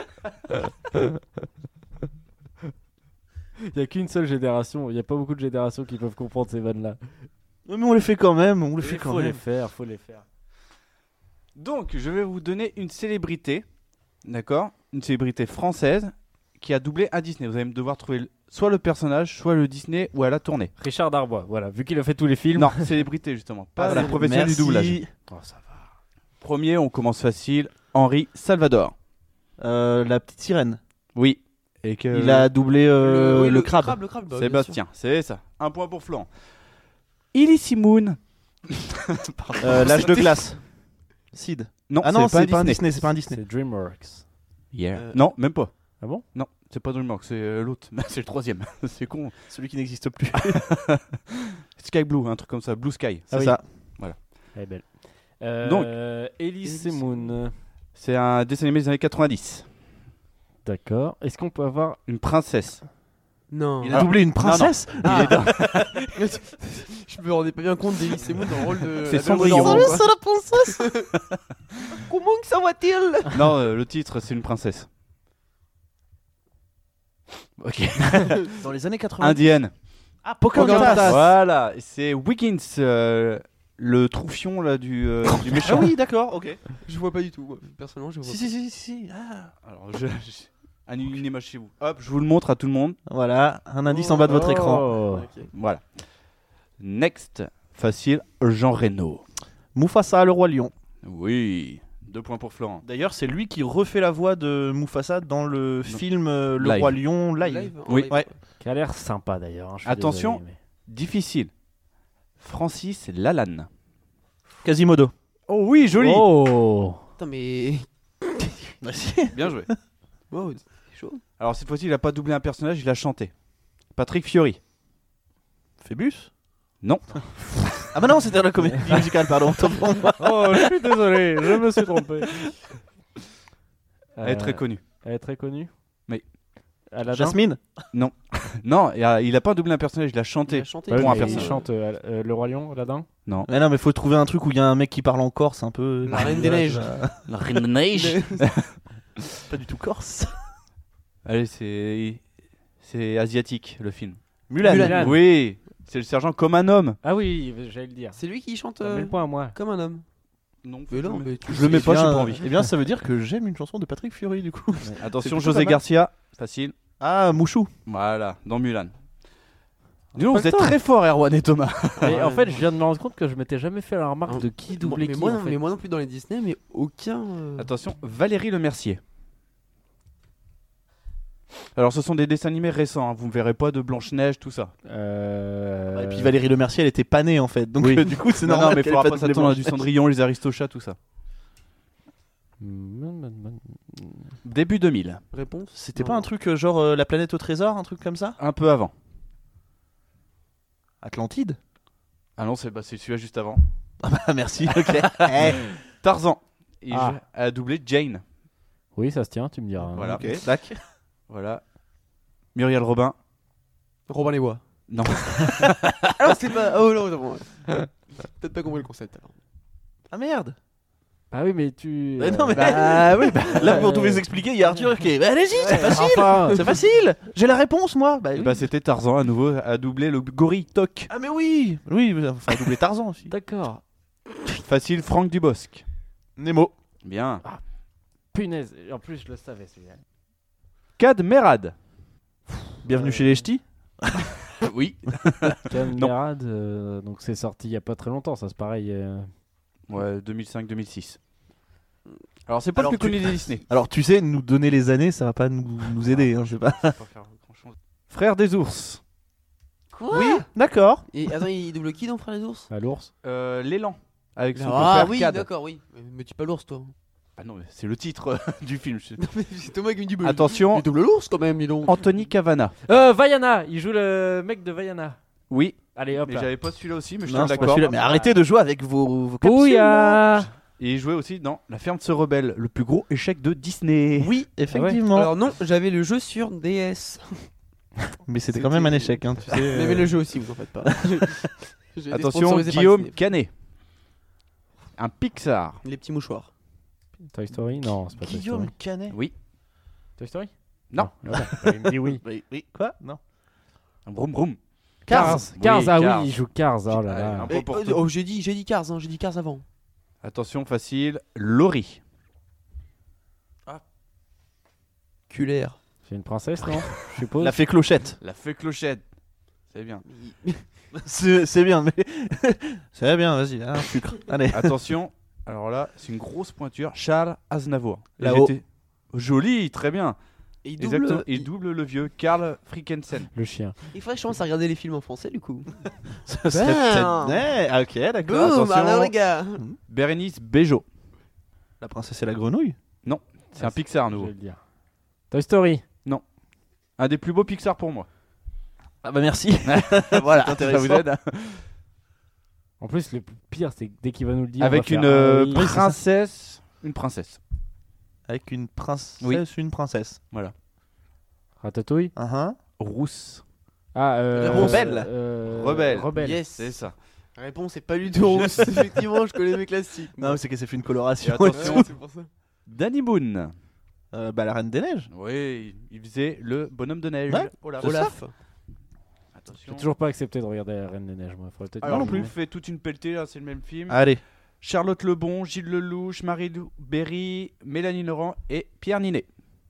Il n'y a qu'une seule génération. Il n'y a pas beaucoup de générations qui peuvent comprendre ces vannes-là. Ouais, mais on les fait quand même, on les fait Il quand faut les même. faire, faut les faire. Donc, je vais vous donner une célébrité, d'accord? Une célébrité française qui a doublé un Disney. Vous allez me devoir trouver le- soit le personnage, soit le Disney où elle a tourné. Richard Darbois, voilà. Vu qu'il a fait tous les films. Non, célébrité justement, pas Ah, la c'est- professionnelle du merci. doublage. Oh, ça va. Premier, on commence facile. Henri Salvador. Euh, la petite sirène. Oui. Et que... Il a doublé euh, oui, le, crabe. le crabe, bah, bien sûr. Sébastien, c'est ça. Un point pour Florent. Ellie Moon. Euh, L'âge de glace. Sid. Non, Ah non, c'est c'est pas, pas un Disney. Disney, c'est pas un Disney. C'est DreamWorks. Yeah. Euh, Non, même pas. Ah bon? Non, c'est pas DreamWorks, c'est euh, l'autre. C'est le troisième. C'est con. Celui qui n'existe plus. Sky Blue, un truc comme ça. Blue Sky. C'est Ah oui. ça. Elle est belle. Euh, Donc. Elise Moon. C'est un dessin animé des années quatre-vingt-dix. D'accord. Est-ce qu'on peut avoir. Une princesse. Non. Il a doublé une princesse. Ah. Je me rendais pas bien compte d'Elise Semoun dans le rôle de. C'est la Cendrillon. Normand, quoi. la princesse. Comment que ça va-t-il? Non, euh, le titre, c'est une princesse. Ok. Dans les années quatre-vingt. Indienne. Ah, Pocahontas. Pocahontas. Voilà. C'est Wiggins, euh, le troufion là, du, euh, du Ah méchant. oui, d'accord, ok. Je vois pas du tout. moi. Personnellement, je vois Si, pas. si, si, si. Ah. Alors, je, je- un- une image chez vous. Hop, je vous le montre à tout le monde. Voilà, un indice en bas de votre écran. Oh. Voilà. Next. Facile, Jean Reno. Mufasa, le roi lion. Oui. Deux points pour Florent. D'ailleurs, c'est lui qui refait la voix de Mufasa dans le film euh, Le Live. Roi Lion live. Live, en Oui. live, Ouais. Qui a l'air sympa d'ailleurs. hein, je suis Attention. désolé, mais- Difficile. Francis Lalanne. Quasimodo. Oh oui, joli. Oh. Putain, mais. Bien joué. Wow, c'est chaud. Alors cette fois-ci, il a pas doublé un personnage, il a chanté. Patrick Fiori. Phébus. Non. Ah bah non, c'était la comédie musicale, pardon. autant pour moi. Oh, je suis désolé, je me suis trompé. Elle est très connue. Elle est très connue. Oui. Aladdin. Jasmine. Non. Non, il a, il a pas doublé un personnage, il a chanté. Il a chanté. Ouais, pour un mais personnage. Il chante euh, euh, Le Roi Lion, Aladdin. Non. Mais non, mais faut trouver un truc où il y a un mec qui parle en corse, un peu. La Reine des Neiges. La Reine des Neiges. Pas du tout corse. Allez, c'est c'est asiatique le film. Mulan. Mulan. Oui, c'est le sergent comme un homme. Ah oui, j'allais le dire. C'est lui qui chante Ça met euh, le point à moi. comme un homme. Non, Mais non, mais tu je le mets pas, Eh j'ai bien- pas envie. Eh bien, ça veut dire que j'aime une chanson de Patrick Fiori, du coup. Attention, C'est plutôt José pas mal. Garcia, facile. Ah, Mouchou. Voilà, dans Mulan. Dis donc, Pas vous le êtes temps. très forts, Erwan et Thomas. Et en fait, je viens de me rendre compte que je m'étais jamais fait la remarque Hein. de qui Moi- doublait mais, qui. moi, en non, fait. mais moi non plus dans les Disney, mais aucun. euh, Attention, Valérie Le Mercier. Alors, ce sont des dessins animés récents, hein. Vous ne verrez pas de Blanche-Neige, tout ça. Euh... Et puis Valérie Le Mercier, elle était pas née en fait. Donc Oui. euh, du coup, c'est Non, normal. non, mais il qu'elle faudra ait pas doublé s'attendre à du Blanche-Neige. Cendrillon, les Aristochats, tout ça. Début deux mille. Réponse. C'était Non. pas un truc euh, genre euh, La planète au trésor, un truc comme ça? Un peu avant. Atlantide? Ah non, c'est bah, c'est celui-là juste avant. Ah bah merci, ok. Eh. Tarzan. Il Ah. a doublé Jane. Oui, ça se tient, tu me diras. Voilà. Ok, tac. Voilà. Muriel Robin. Robin les Bois. Non. Ah, c'est pas. Oh non, non. Peut-être pas compris le concept alors. Ah merde. Ah oui, mais tu. Mais non, mais- Bah oui, bah... Là, pour tout vous expliquer, il y a Arthur qui est. Bah, allez-y, c'est facile. Enfin. C'est facile. J'ai la réponse, moi. Bah, Et oui. bah, c'était Tarzan à nouveau, a doublé le gorille Toc. Ah mais oui. Oui, enfin doubler Tarzan aussi. D'accord. Facile, Franck Dubosc. Nemo. Bien. Punaise. En plus, je le savais celui-là. Cad Merad. Bienvenue chez les ch'tis. Oui. Camerade, euh, donc c'est sorti il y a pas très longtemps, ça c'est pareil. euh. Ouais, deux mille cinq deux mille six. Alors, c'est pas Alors, le plus tu- connu des Disney. Alors tu sais, nous donner les années, ça va pas nous, nous aider, hein, je sais pas. Frère des ours. Quoi Oui, d'accord. Et attends, il double qui dans Frères les ours À l'ours. Euh, L'élan. Avec son Ah beau-père oui, Cad. d'accord, oui. Mais, mais tu es pas l'ours toi. Ah non, mais c'est le titre euh, du film. je- Non, mais c'est Thomas qui me dit. bah, Attention, Il double l'ours quand même, ils l'ont. Anthony Cavana. Euh, Vaiana, il joue le mec de Vaiana. Oui, Allez hop mais là. j'avais pas celui-là aussi, mais je Non, suis c'est pas d'accord. celui-là. Mais arrêtez de jouer avec vos, vos capsules. là. Bouya. Et il jouait aussi dans La ferme se rebelle, le plus gros échec de Disney. Oui, effectivement. Alors non, j'avais le jeu sur D S. Mais c'était quand même un échec, hein, tu sais. Mais, mais le jeu aussi, vous en faites pas. J'ai été Attention, sponsorisé par Guillaume Disney. Canet. Un Pixar. Les petits mouchoirs. Toy Story. Non, c'est pas Toy Guillaume Story. Canet. Oui. Toy Story. Non. Voilà. Bah, il me dit oui. Oui, oui. Quoi? Non. Vroom vroom. Cars. Oui, Cars. Ah Cars. oui, il joue Cars. Oh là Allez, là. un point Eh, pour oh, toi. oh, j'ai dit, j'ai dit Cars, hein, j'ai dit Cars avant. Attention, facile. Laurie. Culaire. C'est une princesse, non? Je suppose. La fée clochette. La fée clochette. C'est bien. C'est c'est bien, mais. C'est bien, vas-y, hein, sucre. Allez. Attention. Alors là, c'est une grosse pointure. Charles Aznavour. Et Là-haut. j'étais- Joli, très bien. Et il double. Exactement. Il il- double le vieux Karl Frickensen. Le chien. Il faudrait que je commence à regarder les films en français du coup. Ça serait Ben. peut-être- Ouais, ah, ok, d'accord. Boum, attention. alors les gars. Bérénice Bejo. La princesse et la grenouille. C'est un Pixar, Je vais nouveau. le dire. Toy Story. Un des plus beaux Pixar pour moi. Ah bah merci. Voilà, Ça vous intéressant. aide. En plus, le pire, c'est que dès qu'il va nous le dire. Avec on va une faire, euh, ah oui, c'est ça. princesse. Une princesse. Avec une princesse, Oui. une princesse. Ratatouille. Uh-huh. Rousse. Ah, euh. Rebelle. euh, Rebelle. Rebelle. Yes. C'est ça. La réponse est pas du tout rousse. Effectivement, je connais mes classiques. Non, mais c'est qu'elle s'est fait une coloration. Et attention. Ouais, c'est pour ça. Danny Boone. Euh, bah la Reine des Neiges. Oui, il faisait le bonhomme de neige. Ouais, Olaf. Olaf. Attention. J'ai toujours pas accepté de regarder La Reine des Neiges, moi. Faudrait peut-être Alors, que non je- plus, fait toute une pelletée, là, c'est le même film. Allez. Charlotte Lebon, Gilles Lelouch, Marie Lou- Berry, Mélanie Laurent et Pierre Ninet.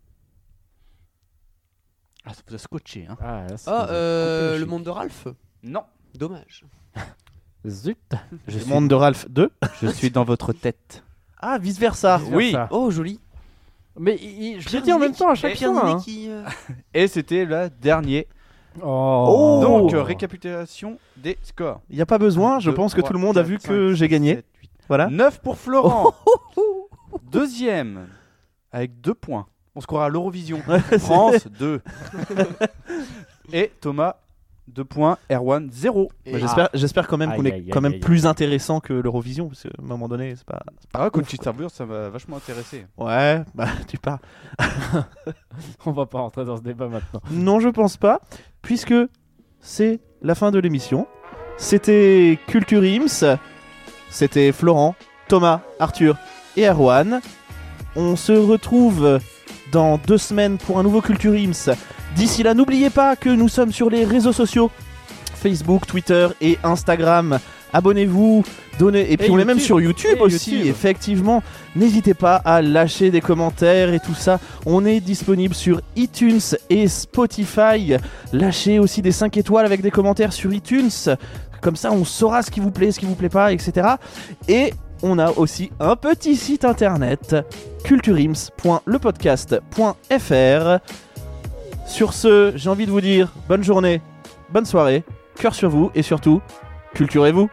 Ah, ça vous a scotché, hein. Ah, là, c'est- Ah, euh, coupé le chic. monde de Ralph. Non, Dommage. Zut. je Le suis, monde de Ralph deux. je suis dans votre tête. Ah, vice versa. Vice versa. oui. Oh, joli. Mais il- il- je l'ai dit en même temps à chaque Pierre fois. Ninet hein. qui. euh, Et c'était le dernier. Oh. Donc, euh, récapitulation des scores. Il n'y a pas besoin, je Deux, pense que trois, tout le monde a quatre, vu cinq, que j'ai six, gagné. sept, huit. Voilà. neuf pour Florent. Deuxième, avec deux points. On se croira à l'Eurovision. France, deux. Et Thomas, deux points, Erwan zéro. Bah, j'espère, j'espère quand même Aïe, qu'on est aïe, quand aïe, même aïe, plus intéressant que l'Eurovision, parce qu'à un moment donné, c'est pas. c'est pas Ah, ouf, Conchita quoi. Wurst, ça m'a vachement intéressé. Ouais, bah tu pars. On va pas rentrer dans ce débat maintenant. Non, je pense pas, puisque c'est la fin de l'émission. C'était Culture Ims, c'était Florent, Thomas, Arthur et Erwan. On se retrouve dans deux semaines pour un nouveau Culture Ims. D'ici là, n'oubliez pas que nous sommes sur les réseaux sociaux Facebook, Twitter et Instagram. Abonnez-vous, donnez. Et puis Et on est même YouTube. sur YouTube Et aussi, YouTube. effectivement. N'hésitez pas à lâcher des commentaires et tout ça. On est disponible sur iTunes et Spotify. Lâchez aussi des cinq étoiles avec des commentaires sur iTunes. Comme ça, on saura ce qui vous plaît, ce qui vous plaît pas, et cetera. Et on a aussi un petit site internet, culturims point le podcast point f r. Sur ce, j'ai envie de vous dire bonne journée, bonne soirée, cœur sur vous et surtout, culturez-vous.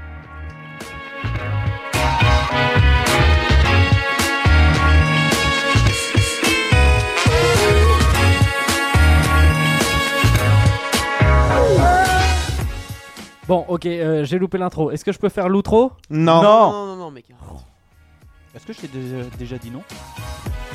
Bon, ok, euh, j'ai loupé l'intro. Est-ce que je peux faire l'outro? Non. Non, non, non, mec. Est-ce que je t'ai déjà, déjà dit non?